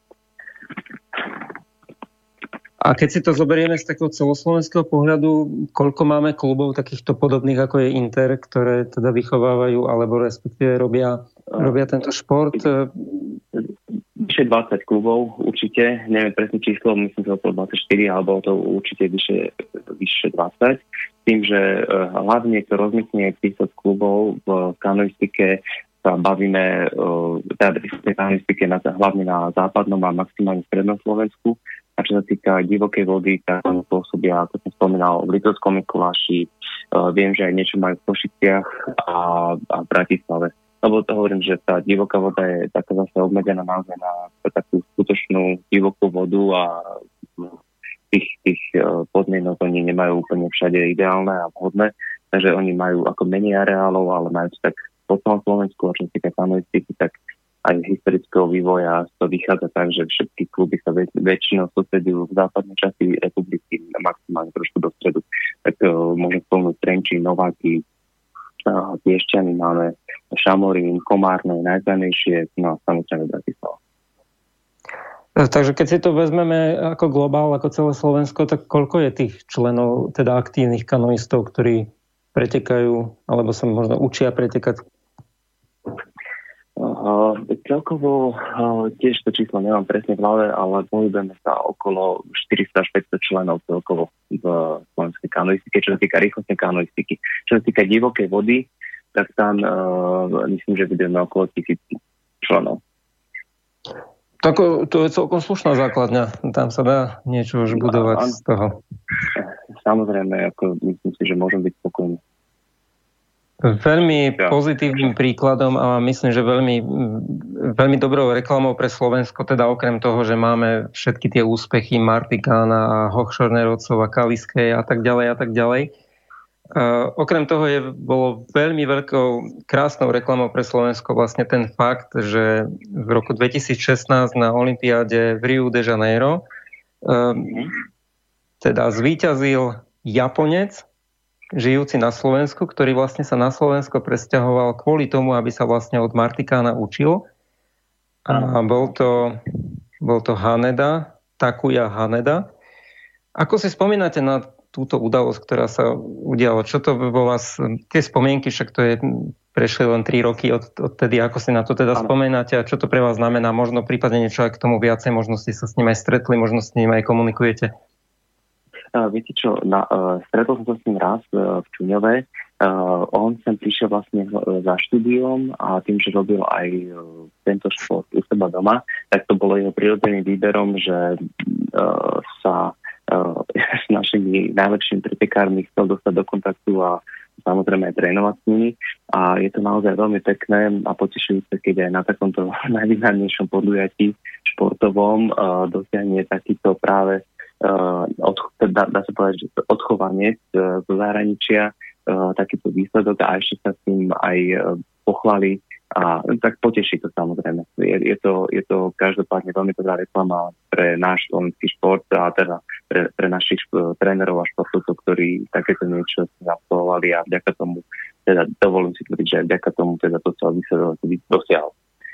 A keď si to zoberieme z takého celoslovenského pohľadu, koľko máme klubov takýchto podobných, ako je Inter, ktoré teda vychovávajú, alebo respektíve robia tento šport? Vyše 20 klubov určite, neviem presne číslo, myslím, že okolo 24, alebo to určite vyše 20. Tým, že hlavne to rozmyslenie 30 klubov v kanoistike sa bavíme, teda v kanoistike hlavne na západnom a maximálne v strednom Slovensku. A čo sa týka divokej vody, tak tam pôsobia, ako som spomínal, v Liptovskom Mikuláši. Viem, že aj niečo majú v Košiciach a v Bratislave. Lebo to hovorím, že tá divoká voda je taká zase obmedzená naozaj na takú skutočnú divokú vodu a tých podmienok oni nemajú úplne všade ideálne a vhodné. Takže oni majú ako menej areálov, ale majú tak po celom Slovensku, a čo sa týka kanoistiky, tak aj z historického vývoja to vychádza tak, že všetky kluby sa väčšinou sústredujú v západnej časti republiky, maximálne trošku do stredu. Tak môžem spomnúť Trenčín, Nováky, Piešťany, máme Šamorín, Komárne, najzdanejšie, no a samozrejme Bratislava. Takže keď si to vezmeme ako globál, ako celé Slovensko, tak koľko je tých členov, teda aktívnych kanoistov, ktorí pretekajú, alebo sa možno učia pretekať? Celkovo tiež to číslo nemám presne v hlave, ale pohybujeme sa okolo 400 až 500 členov celkovo v slovenskej kanoistike, čo sa týka rýchlostnej kanoistiky. Čo sa týka divokej vody, tak tam myslím, že budeme okolo 1000 členov. Tak to je celkom slušná základňa. Tam sa dá niečo už budovať z toho. Samozrejme, myslím si, že môžem byť spokojný. Veľmi pozitívnym príkladom a myslím, že veľmi dobrou reklamou pre Slovensko, teda okrem toho, že máme všetky tie úspechy Martikána a Hochschornerovcov a Kaliskej a tak ďalej. Okrem toho bolo veľmi veľkou krásnou reklamou pre Slovensko vlastne ten fakt, že v roku 2016 na olympiáde v Rio de Janeiro teda zvíťazil Japonec, žijúci na Slovensku, ktorý vlastne sa na Slovensko presťahoval kvôli tomu, aby sa vlastne od Martikána učil. A bol to Haneda, Takuya Haneda. Ako si spomínate na túto udalosť, ktorá sa udiala? Čo to vo vás, tie spomienky, však to prešli len 3 roky odtedy, ako si na to teda spomínate a čo to pre vás znamená? Možno prípadne niečo aj k tomu viacej, možno ste sa s ním aj stretli, možno s ním aj komunikujete. Viete čo, stretol som sa s ním raz v Čuňove. On sem prišiel vlastne za štúdiom a tým, že robil aj tento šport u seba doma, tak to bolo jeho prirodzeným výberom, že sa s našimi najlepšími pretekármi chcel dostať do kontaktu a samozrejme aj trénovať s nimi. A je to naozaj veľmi pekné a potešujúce, keď aj na takomto najvýznamnejšom podujatí športovom dosiahne takýto práve dá sa povedať, že odchovanie zo zahraničia, takýto výsledok a ešte sa s tým aj pochváli a tak poteší to samozrejme. Je to každopádne veľmi dobrá reklama pre náš slovenský šport a teda pre našich trénerov a športovcov, ktorí takéto niečo absolvovali a vďaka tomu, teda dovolím si tvrdiť, že aj vďaka tomu teda to celý výsledok dosiahol.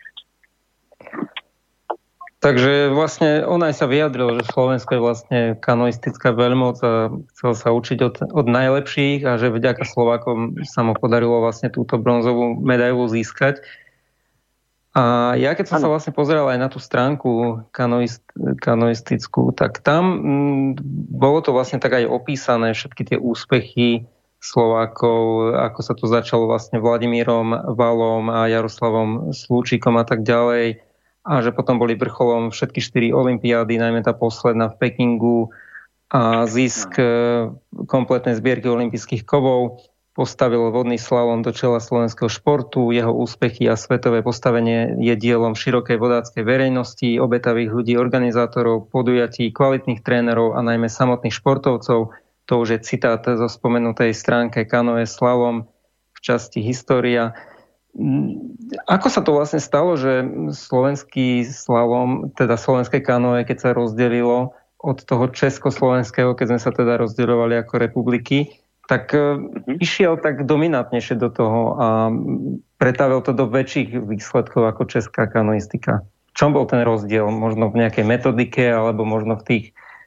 Takže vlastne on aj sa vyjadril, že Slovensko je vlastne kanoistická veľmoc a chcel sa učiť od najlepších a že vďaka Slovákom sa mu podarilo vlastne túto bronzovú medailu získať. A ja keď som sa vlastne pozeral aj na tú stránku kanoistickú, tak tam bolo to vlastne tak aj opísané, všetky tie úspechy Slovákov, ako sa to začalo vlastne Vladimírom Valom a Jaroslavom Slúčikom a tak ďalej. A že potom boli vrcholom všetky 4 olympiády, najmä tá posledná v Pekingu a zisk kompletnej zbierky olympijských kovov postavil vodný slalom do čela slovenského športu. Jeho úspechy a svetové postavenie je dielom širokej vodáckej verejnosti, obetavých ľudí, organizátorov, podujatí, kvalitných trénerov a najmä samotných športovcov. To už je citát zo spomenutej stránke Kanoe slalom v časti História. Ako sa to vlastne stalo, že slovenský slalom, teda slovenské kanoe, keď sa rozdelilo, od toho československého, keď sme sa teda rozdeľovali ako republiky, tak išiel tak dominantnejšie do toho a pretavil to do väčších výsledkov ako česká kanoistika. V čom bol ten rozdiel? Možno v nejakej metodike, alebo možno v tých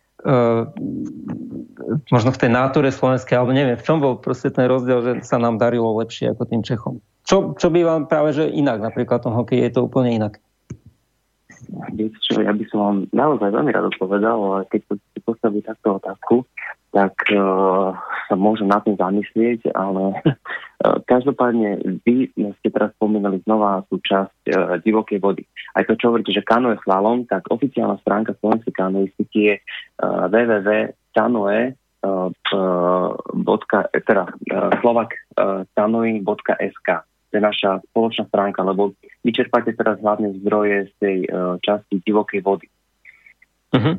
možno v tej náture slovenskej, alebo neviem, v čom bol proste ten rozdiel, že sa nám darilo lepšie ako tým Čechom. Čo býva práve, že inak, napríklad v tom hokeji je to úplne inak. Ja by som vám naozaj veľmi rád odpovedal, ale keď si postaví takto otázku, tak sa môžem na tým zamyslieť, ale každopádne vy ste teraz spomínali znova súčasť divokej vody. Aj to, čo hovoríte, že kanoe slalom, tak oficiálna stránka slovenskej kanoistiky je slovak.canoeing.sk. To je naša spoločná stránka, lebo vyčerpáte teraz hlavne zdroje z tej časti divokej vody. Uh-huh.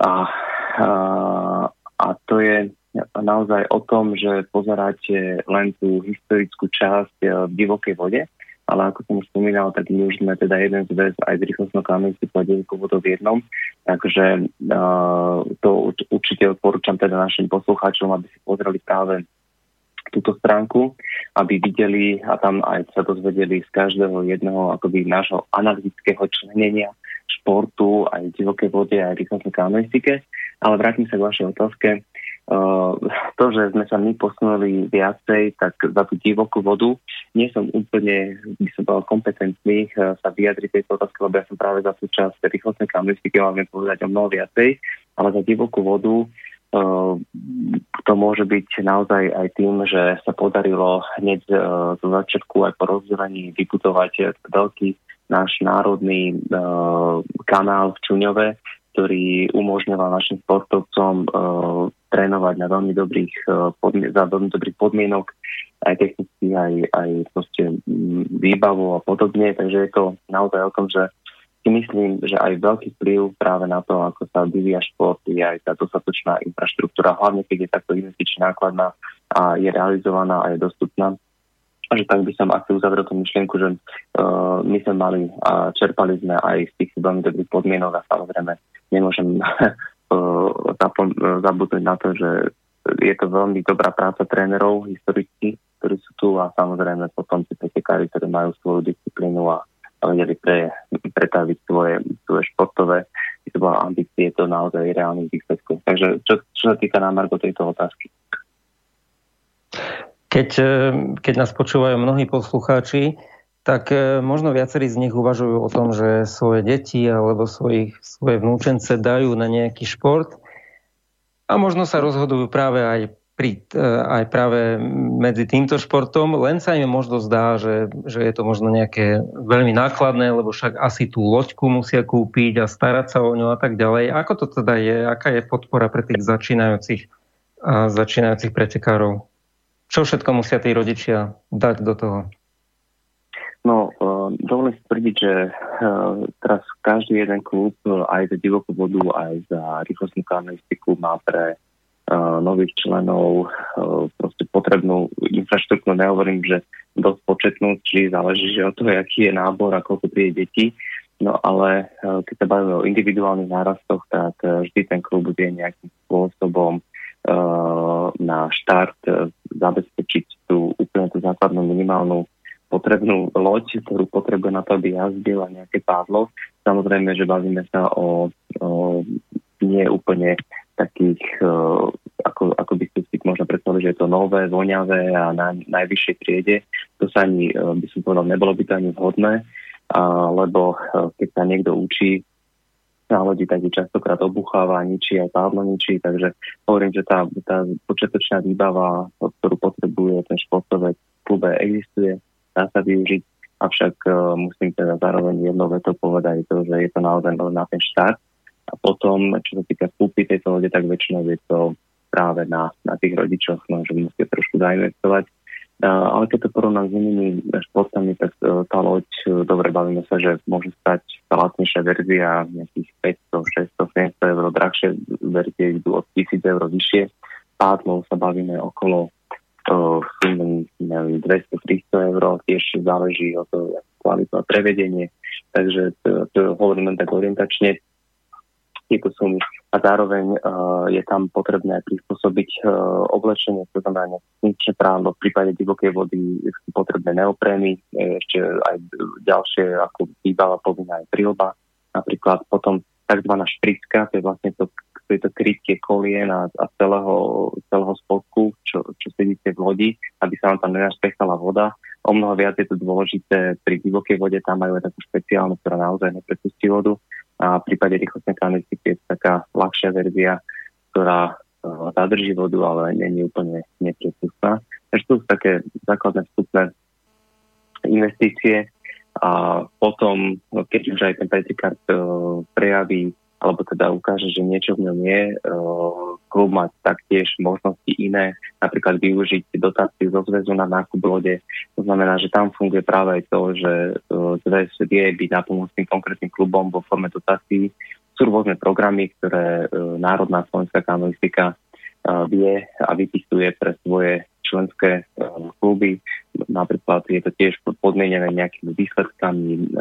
A to je naozaj o tom, že pozeráte len tú historickú časť v divokej vode, ale ako som už spomínal, tak my už sme teda jeden zväz aj z rýchlostnou kanoistikou a divokou vodou v jednom, takže to určite odporúčam teda našim poslucháčom, aby si pozreli práve túto stránku, aby videli a tam aj sa dozvedeli z každého jedného akoby nášho analytického členenia športu, aj v divokej vode, aj v rýchlostnej kanoistike. Ale vrátim sa k vašej otázke. To, že sme sa my posunuli viacej, tak za tú divokú vodu nie som úplne, by som bol kompetentný sa vyjadriť tejto otázke, lebo ja som práve za súčasť rýchlostnej kanoistiky, mám povedať o mnoho viacej, ale za divokú vodu to môže byť naozaj aj tým, že sa podarilo hneď zo začiatku aj po rozdelení vyputovať veľký náš národný kanál v Čuňove, ktorý umožňoval našim sportovcom trénovať na veľmi za veľmi dobrých podmienok, aj technicky, aj proste výbavu a podobne. Takže je to naozaj o tom, že si myslím, že aj veľký vplyv práve na to, ako sa vyvíja šport, je aj tá dostatočná infraštruktúra, hlavne keď je takto investične nákladná a je realizovaná a je dostupná. A že tak by som asi uzavrel tú myšlienku, že my sme mali a čerpali sme aj z tých veľmi dobrých podmienok a samozrejme nemôžem zabudnúť na to, že je to veľmi dobrá práca trénerov historicky, ktorí sú tu a samozrejme potom tí pretekári, ktorí majú svoju disciplínu a vedeli pretaviť svoje športové ambície do naozaj reálnych výsledkov. Takže čo sa týka na margo tejto otázky. Keď nás počúvajú mnohí poslucháči, tak možno viacerí z nich uvažujú o tom, že svoje deti alebo svoje vnúčence dajú na nejaký šport a možno sa rozhodujú práve aj práve medzi týmto športom, len sa im možno zdá, že je to možno nejaké veľmi nákladné, lebo však asi tú loďku musia kúpiť a starať sa o ňu a tak ďalej. Ako to teda je? Aká je podpora pre tých začínajúcich pretekárov? Čo všetko musia tí rodičia dať do toho? No, dovolím si tvrdiť, že teraz každý jeden klub aj za divokú vodu, aj za rýchlostnú kanoistiku má pre nových členov proste potrebnú infraštruktúru. Nehovorím, že dosť početnú, či záleží, že od toho, aký je nábor a koľko príde detí. No ale keď sa bavíme o individuálnych nárastoch, tak vždy ten klub bude nejakým spôsobom na štart zabezpečiť tú úplne tú základnú minimálnu potrebnú loď, ktorú potrebuje na to, aby jazdil a nejaké pádlo. Samozrejme, že bavíme sa o nie úplne takých, ako by ste si možno predstavili, že je to nové, voňavé a na najvyššej triede. To sa ani, by som povedal, nebolo by to ani vhodné, lebo keď sa niekto učí na lodi, tak je častokrát obucháva, ničí aj pádlo ničí, takže hovorím, že tá počiatočná výbava, ktorú potrebuje ten športovec v klube, existuje, dá sa využiť, avšak musím teda zároveň jednou vetou povedať to, že je to naozaj na ten štart. A potom, čo sa týka kúpy tejto lode, tak väčšinou je to práve na tých rodičoch, no, že musia trošku zainvestovať. Ale keď to porovnám s inými športami, tak tá loď, dobre, bavíme sa, že môže stať tá lacnejšia verzia nejakých 500, 600, 700 eur, drahšie verzie idú od 1000 eur vyššie. Pádlo sa bavíme okolo 200-300 eur, tiež záleží o to, kvalitu a prevedenie. Takže to hovorím len tak orientačne. tieto sumy. A zároveň je tam potrebné prispôsobiť oblečenie, to znamená funkčné prádlo, v prípade divokej vody sú potrebné neoprémy, ešte aj ďalšie, ako bývala povinná aj príľba, napríklad potom tzv. Špricka, to je vlastne to krytie kolien a celého spodku, čo sedíte v lodi, aby sa vám tam nenašpechala voda. O mnoho viac je to dôležité pri divokej vode, tam majú aj takú špeciálnu, ktorá naozaj neprepustí vodu. A v prípade rýchlostnej kanoistiky je to taká ľahšia verzia, ktorá zadrží vodu, ale nie je úplne neprepustná. Takže to sú také základné vstupné investície. A potom, keď už aj ten pretekár prejaví, alebo teda ukáže, že niečo v ňom je, klub má taktiež možnosti iné, napríklad využiť dotáciu zo zväzu na nákup lode. To znamená, že tam funguje práve aj to, že zväz vie byť nápomocným konkrétnym klubom vo forme dotácií. Sú rôzne programy, ktoré Národná slovenská kanoistika vie a vypisuje pre svoje členské kluby. Napríklad je to tiež podmienené nejakými výsledkami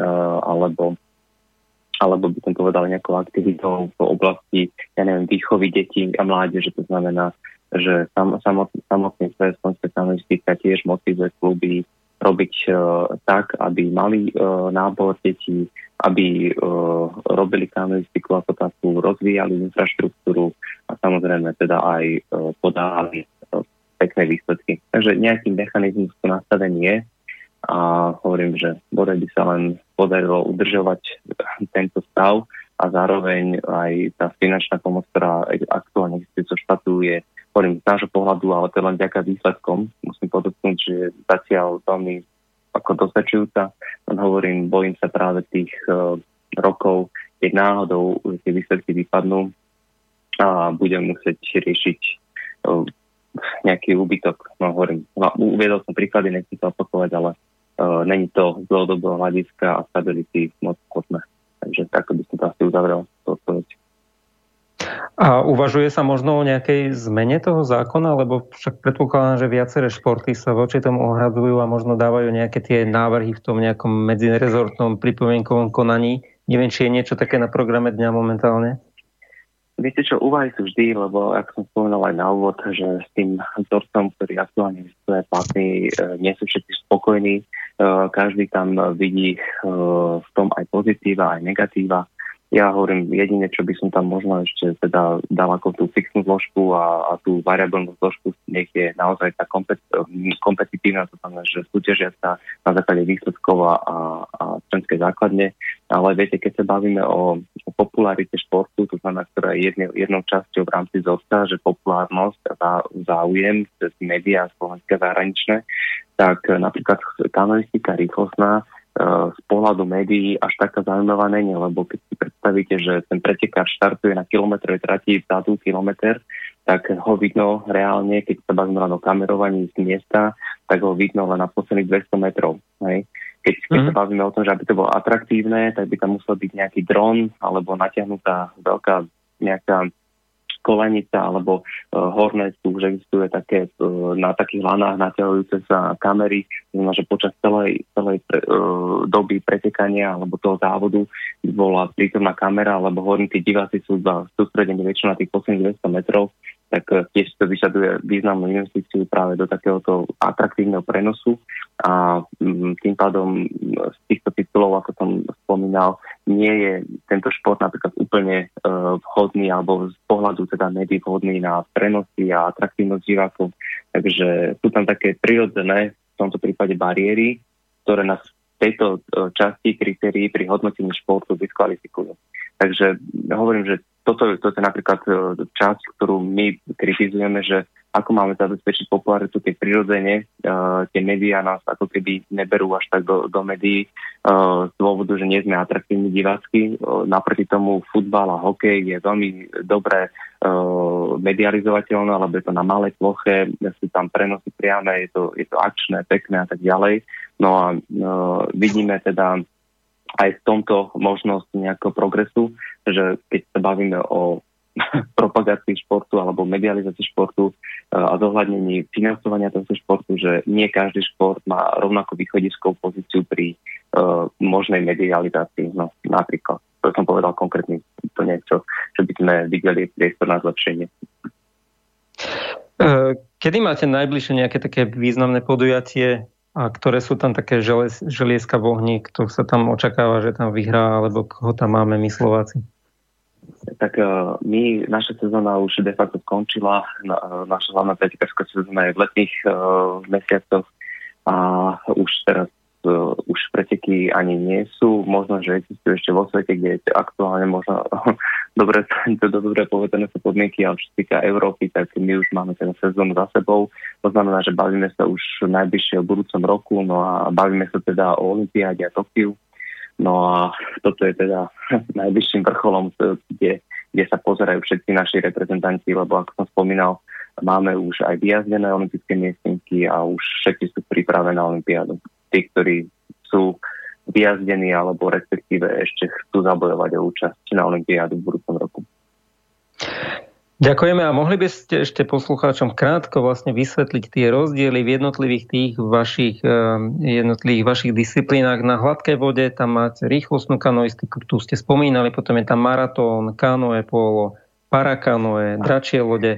alebo by som povedal nejakou aktivitou v oblasti, výchovy detí a mládeže. To znamená, že samotný svet slovenská kanoistika tiež motivuje kluby robiť tak, aby mali nábor detí, aby robili kanoistiku ako takú, rozvíjali infraštruktúru a samozrejme teda aj podávali pekné výsledky. Takže nejaký mechanizmus to nastavený je a hovorím, že bodaj by sa len podarilo udržovať tento stav a zároveň aj tá finančná pomoc, ktorá aktuálne existuje zo štátu, je, hovorím, z nášho pohľadu, ale to je len vďaka výsledkom. Musím podotknúť, že zatiaľ veľmi ako dostačujúca. Len hovorím, bojím sa práve tých rokov, keď náhodou tie výsledky vypadnú a budem musieť riešiť nejaký úbytok. No hovorím, uviedol som príklady, nechcem to opakovať, ale není to z dlhodobého hľadiska a stability moc vhodné. Takže takto by som to asi uzavrel. A uvažuje sa možno o nejakej zmene toho zákona? Lebo však predpokladám, že viaceré športy sa voči tomu ohradzujú a možno dávajú nejaké tie návrhy v tom nejakom medzirezortnom pripomienkovom konaní. Neviem, či je niečo také na programe dňa momentálne? Viete čo, úvahy sú vždy, lebo ako som spomenul aj na úvod, že s tým vzorcom, ktorý aktuálne je platný, nie sú všetci spokojní. Každý tam vidí v tom aj pozitíva, aj negatíva. Ja hovorím, jedine, čo by som tam možno ešte teda dal ako tú fixnú zložku a tú variabilnú zložku, nech je naozaj tá kompetitívna, to znamená, že súťažia sa na základe výsledkov a členskej základne. Ale viete, keď sa bavíme o popularite športu, to znamená, ktorá je jednou časťou v rámci vzorca, že populárnosť a záujem cez médiá slovenské zahraničné, tak napríklad kanoistika rýchlostná z pohľadu médií až taká zaujímavá není, lebo keď si predstavíte, že ten pretekár štartuje na kilometrovej trati vzadu kilometr, tak ho vidno reálne, keď sa bavíme len o kamerovaní z miesta, tak ho vidno len na posledných 200 metrov. Hej. Keď sa bavíme o tom, že aby to bolo atraktívne, tak by tam musel byť nejaký dron alebo natiahnutá veľká nejaká kolenica alebo horné sú, už existuje také na takých lanách natiahujúce sa kamery, znamená, že počas celej doby pretekania alebo toho závodu bola prítomná kamera, alebo hovorím, tí diváci sú sústredení väčšinou na tých posledných 200 metrov, tak tiež to vyžaduje významnú investíciu práve do takéhoto atraktívneho prenosu a tým pádom z týchto titulov, ako som spomínal, nie je tento šport napríklad úplne vhodný alebo z pohľadu teda médií vhodný na prenosy a atraktívnosť divákov. Takže sú tam také prirodzené v tomto prípade bariéry, ktoré nás v tejto časti kritérií pri hodnotení športu diskvalifikujú. Takže hovorím, že toto je napríklad časť, ktorú my kritizujeme, že ako máme zabezpečiť popularitu, keď prirodzene tie médiá nás ako keby neberú až tak do médií z dôvodu, že nie sme atraktívni divácky. Naproti tomu futbal a hokej je veľmi dobre medializovateľné, lebo je to na malej ploche, sú tam prenosy priame, je to akčné, pekné a tak ďalej. No a vidíme teda aj v tomto možnosť nejakého progresu, že keď sa bavíme o propagácii športu alebo medializácii športu a zohľadnení financovania tohto športu, že nie každý šport má rovnako východiskovú pozíciu pri možnej medializácii. No, napríklad, to som povedal konkrétne to niečo, čo by sme videli priestor na zlepšenie. Kedy máte najbližšie nejaké také významné podujatie, a ktoré sú tam také želieska v ohni, kto sa tam očakáva, že tam vyhrá, alebo koho tam máme my Slováci? Tak naša sezóna už de facto skončila. Naša hlavná pretekárska sezóna je v letných mesiacoch a už teraz už preteky ani nie sú. Možno, že existujú ešte vo svete, kde je aktuálne možno dobre povedané sú podmienky, ale čo sa týka Európy, tak my už máme teda sezónu za sebou. To znamená, že bavíme sa už najbližšie o budúcom roku, no a bavíme sa teda o Olympiáde a Tokiu. No a toto je teda najvyšším vrcholom, kde sa pozerajú všetci naši reprezentanti, lebo ako som spomínal, máme už aj vyjazdené olympijské miestnenky a už všetci sú pripravené na olympiádu. Tí, ktorí sú vyjazdení alebo respektíve ešte chcú zabojovať o účasť na olympiádu v budúcom roku. Ďakujeme a mohli by ste ešte poslucháčom krátko vlastne vysvetliť tie rozdiely v jednotlivých tých vašich disciplínach. Na hladkej vode tam máte rýchlostnú kanoistiku, tu ste spomínali, potom je tam maratón, kanoe polo, parakanoe, dračie lode.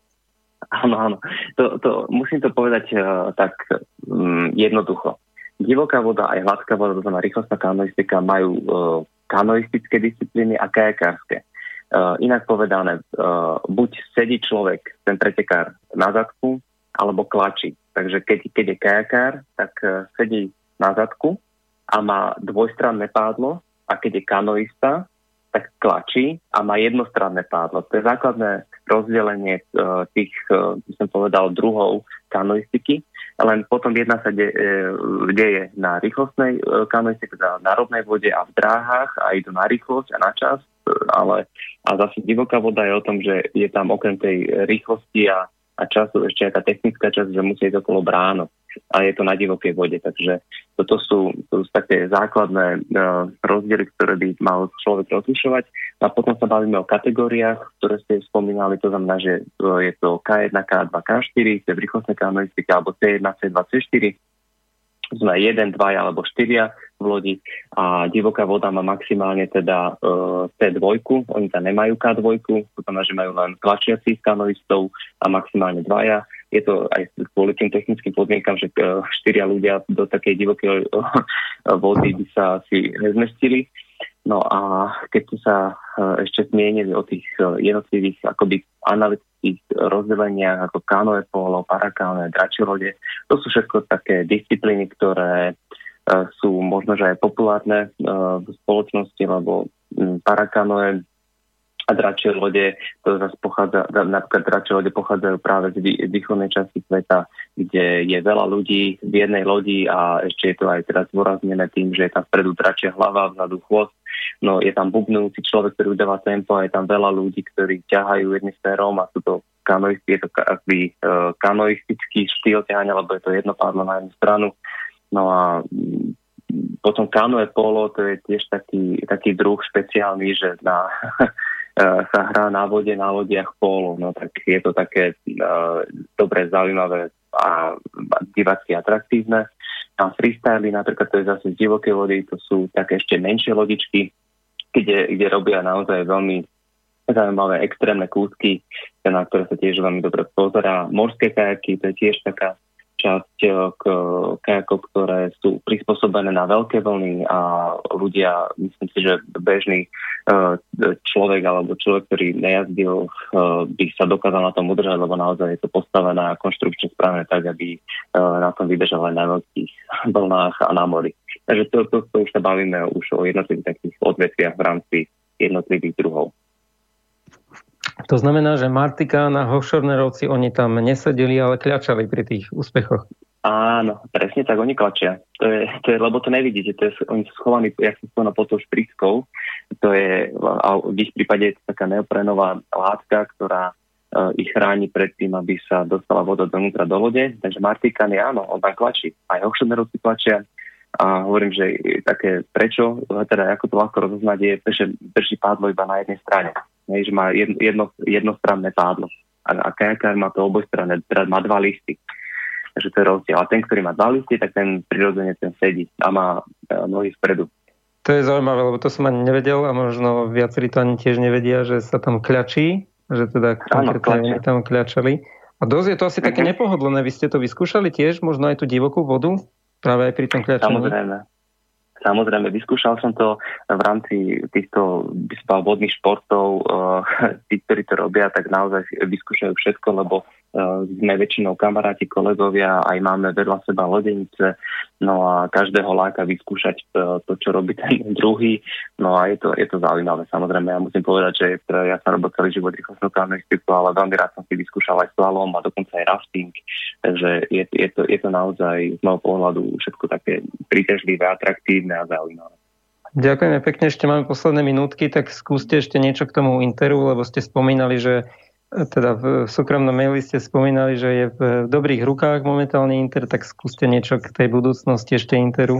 Áno. To musím to povedať tak jednoducho. Divoká voda aj hladká voda, to znamená rýchlostná kanoistika, majú kanoistické disciplíny a kajakárske. Inak povedané, buď sedí človek, ten pretekár, na zadku, alebo klačí. Takže keď je kajakár, tak sedí na zadku a má dvojstranné pádlo, a keď je kanoista, tak klačí a má jednostranné pádlo. To je základné rozdelenie tých, by som povedal, druhov kanoistiky. Len potom jedna sa deje na rýchlostnej kanoistike, na rovnej vode a v dráhach a idú na rýchlosť a na čas. A zase divoká voda je o tom, že je tam okrem tej rýchlosti a času ešte aj tá technická časť, že musí ísť okolo bránok. A je to na divokej vode. Takže toto sú také základné rozdiely, ktoré by mal človek rozlišovať. A potom sa bavíme o kategóriách, ktoré ste spomínali. To znamená, že je to K1, K2, K4, to je v rýchlostnej kanoistike, alebo C1, C2, C4. Sme 1, 2 alebo 4 v lodi a divoká voda má maximálne teda C2, oni tam nemajú K2, to znamená, že majú len klačiacich kanoistov a maximálne 2. Je to aj kvôli tým technickým podmienkam, že 4 ľudia do takej divokej vody by sa asi nezmestili. No a keď sa ešte zmienili o tých jednotlivých akoby analytických rozdeleniach ako kanoe polo, parakanoe, dračie lode, to sú všetko také disciplíny, ktoré sú možno, že aj populárne v spoločnosti, lebo parakanoe a dračie lode, to zase pochádza, napríklad dračie lode pochádzajú práve z východnej časti sveta, kde je veľa ľudí v jednej lodi a ešte je to aj teraz zdôraznené tým, že je tam vpredu dračia hlava, vzadu chvost. No je tam bubnúci človek, ktorý udáva tempo a je tam veľa ľudí, ktorí ťahajú jedným smerom a sú to kanoisti, je to kanoistický štýl ťahania, lebo je to jedno pádlo na jednu stranu. No a potom kanoe polo, to je tiež taký druh špeciálny, že sa hrá na vode, na lodiach polo. No tak je to také dobre, zaujímavé a divácky atraktívne. A freestyly, napríklad to je zase z divokej vody, to sú také ešte menšie lodičky, kde robia naozaj veľmi zaujímavé extrémne kúsky, na ktoré sa tiež veľmi dobre pozerá. Morské kajaky, to je tiež taká časť kajakov, ktoré sú prispôsobené na veľké vlny a ľudia, myslím si, že bežný človek alebo človek, ktorý nejazdil, by sa dokázal na tom udržať, lebo naozaj je to postavené a konštrukčne správne tak, aby na tom vydržal aj na veľkých vlnách a na mori. Takže to už sa bavíme už o jednotlivých takých odvetviach v rámci jednotlivých druhov. To znamená, že Martikán a Hochschornerovci, oni tam nesedeli, ale kľačali pri tých úspechoch. Áno, presne tak, oni klačia. To je, lebo to nevidíte, oni sú schovaní, jak som spomenul, pod tou šprickou. To je, v ich prípade je to taká neoprenová látka, ktorá ich chráni pred tým, aby sa dostala voda dovnútra do lode. Takže Martikán je, áno, on tam klačí. Aj Hochschornerovci klačia. A hovorím, že také prečo, teda ako to ľahko rozoznať, je, že drží pádlo iba na jednej strane. Že má jednostranné pádlo. A kajakár má to obojstranné, teda má 2 listy. Takže to je rozdiel. A ten, ktorý má 2 listy, tak ten prirodzene ten sedí a má nohy vpredu. To je zaujímavé, lebo to som ani nevedel a možno viacerí to ani tiež nevedia, že sa tam kľačí, že teda konkrétne tam kľačali. A dosť je to asi také nepohodlné. Vy ste to vyskúšali tiež, možno aj tú divokú vodu? Práve aj pri tom kľačení? Samozrejme, vyskúšal som to v rámci týchto vodných športov. Tí, ktorí to robia, tak naozaj vyskúšajú všetko, lebo sme väčšinou kamaráti, kolegovia, aj máme vedľa seba lodenice, no a každého láka vyskúšať to, čo robí ten druhý. No a je to zaujímavé. Samozrejme, ja musím povedať, že ja som robil celý život rýchlostnú kanoistiku, ale veľmi rád som si vyskúšal aj slalom a dokonca aj rafting. Takže je to naozaj z môjho pohľadu všetko také príťažlivé, atraktívne a zaujímavé. Ďakujeme pekne, ešte máme posledné minútky, tak skúste ešte niečo k tomu Interu, lebo ste spomínali, že teda v súkromnom maili ste spomínali, že je v dobrých rukách momentálne Inter, tak skúste niečo k tej budúcnosti ešte Interu.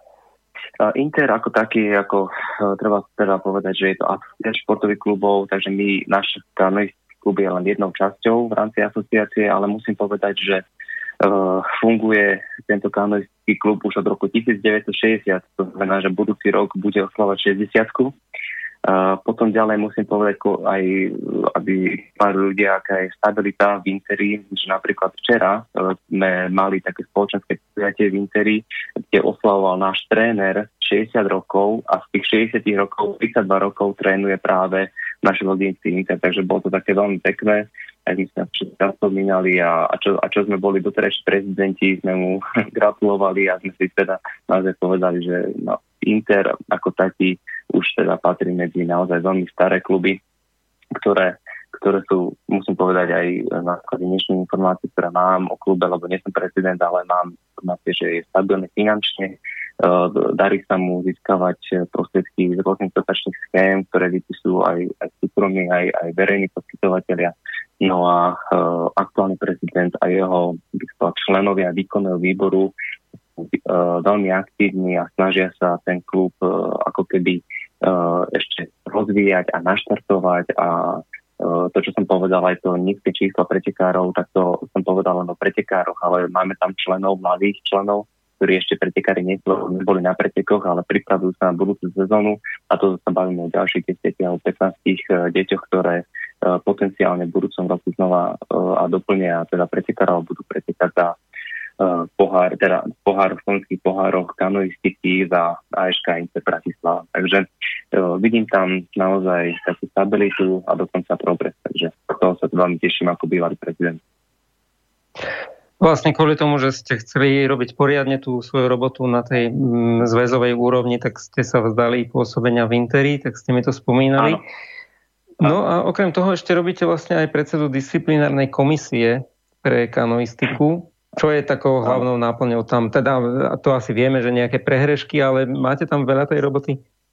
Inter ako taký, treba povedať, že je to asociácia športových klubov, takže náš kanoistický klub je len jednou časťou v rámci asociácie, ale musím povedať, že funguje tento kanoistický klub už od roku 1960, to znamená, že budúci rok bude oslavať 60-ku. Potom ďalej musím povedať aj, aby mali ľudia, aká je stabilita v Interi, že napríklad včera sme mali také spoločenské podujatie v Interi, kde oslavoval náš tréner 60 rokov a z tých 60 rokov 32 rokov trénuje práve naši lodníci Inter, takže bolo to také veľmi pekné. Aj my sme všetko spomínali a čo sme boli doterajší prezidenti, sme mu gratulovali a sme si teda naozaj povedali, že Inter ako taký už teda patrí medzi naozaj veľmi staré kluby, ktoré sú, musím povedať aj na základe dnešnej informácie, ktoré mám o klube, lebo nie som prezident, ale mám informácie, že je stabilný finančne, darí sa mu získavať prostriedky z rôznych dotačných schém, ktoré vypisujú aj súkromní, aj verejní poskytovatelia. No a aktuálny prezident a jeho členovia výkonného výboru veľmi aktívni a snažia sa ten klub ako keby ešte rozvíjať a naštartovať a to, čo som povedal, aj to nízke číslo pretekárov, tak to som povedal len o pretekároch, ale máme tam mladých členov, ktorí ešte pretekári neboli na pretekoch, ale pripravujú sa na budúcu sezónu a to sa bavíme o ďalších 10 alebo 15 deťoch, ktoré potenciálne v budúcom roku znova a doplnia teda pretekárov, budú pretekať za pohár v slovenských pohároch kanoistiky za AŠK Inter Bratislava. Takže vidím tam naozaj takú stabilitu a dokonca progres, takže toho sa veľmi teším ako bývalý prezident. Vlastne kvôli tomu, že ste chceli robiť poriadne tú svoju robotu na tej zväzovej úrovni, tak ste sa vzdali pôsobenia v Interi, tak ste mi to spomínali. Áno. No a okrem toho ešte robíte vlastne aj predsedu disciplinárnej komisie pre kanoistiku. Čo je takou hlavnou náplňou tam? Teda to asi vieme, že nejaké prehrešky, ale máte tam veľa tej roboty?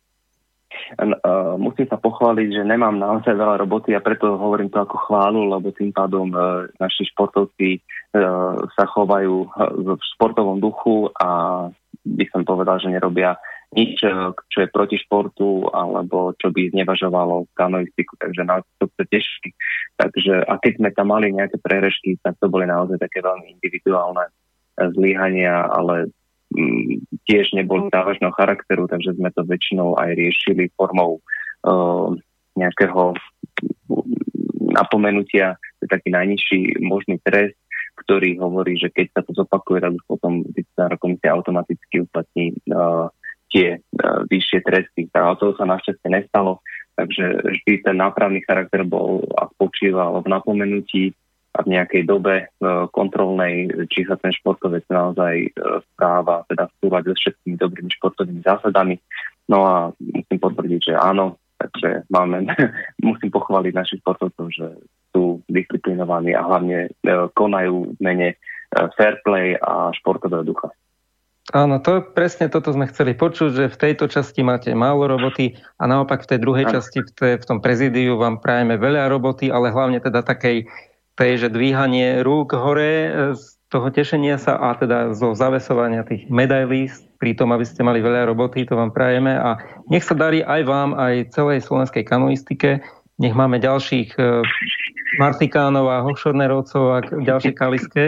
Musím sa pochváliť, že nemám naozaj veľa roboty a preto hovorím to ako chválu, lebo tým pádom naši športovci sa chovajú v športovom duchu a by som povedal, že nerobia nič, čo je proti športu alebo čo by znevažovalo kanoistiku, takže nás to teší. Takže a keď sme tam mali nejaké prehrešky, tak to boli naozaj také veľmi individuálne zlyhania, ale tiež neboli závažného charakteru, takže sme to väčšinou aj riešili formou nejakého napomenutia, to je taký najnižší možný trest, ktorý hovorí, že keď sa to zopakuje, tak už potom disciplinárna komisia automaticky uplatní tie vyššie tresty. Ale to sa našťastie nestalo, takže vždy ten nápravný charakter bol a spočíval v napomenutí a v nejakej dobe kontrolnej, či sa ten športovec naozaj správa, teda v súlade so všetkými dobrými športovými zásadami. No a musím potvrdiť, že áno, takže musím pochváliť našich športovcov, že sú disciplinovaní a hlavne konajú v mene fair play a športového ducha. Áno, presne toto sme chceli počuť, že v tejto časti máte málo roboty a naopak v tej druhej časti, v tom prezídiu vám prajeme veľa roboty, ale hlavne teda takej, že dvíhanie rúk hore z toho tešenia sa a teda zo zavesovania tých medailí pri tom, aby ste mali veľa roboty, to vám prajeme a nech sa darí aj vám, aj celej slovenskej kanoistike. Nech máme ďalších Martikánov a Hochschornerovcov a ďalšie kaliske.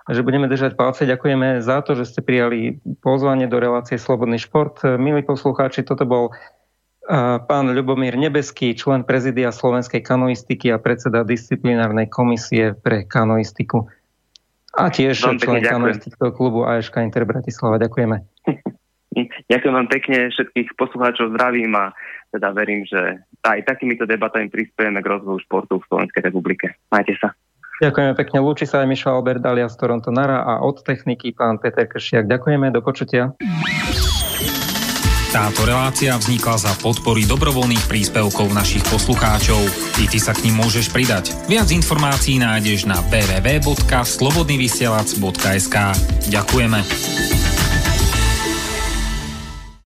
a že budeme držať palce. Ďakujeme za to, že ste prijali pozvanie do relácie Slobodný šport. Milí poslucháči, toto bol pán Ľubomír Nebeský, člen prezidia Slovenskej kanoistiky a predseda disciplinárnej komisie pre kanoistiku. A tiež člen kanoistického klubu AŠK Inter Bratislava. Ďakujeme. Ďakujem vám pekne, všetkých poslucháčov zdravím a teda verím, že aj takýmito debatami prispiejeme k rozvoju športu v Slovenskej republike. Majte sa. Ďakujeme pekne. Lúči sa aj Mišo Albert Dalia z Toronto Nara a od techniky pán Peter Kršiak. Ďakujeme, do počutia. Táto relácia vznikla za podpory dobrovoľných príspevkov našich poslucháčov. I ty sa k nim môžeš pridať. Viac informácií nájdeš na www.slobodnyvysielac.sk. Ďakujeme.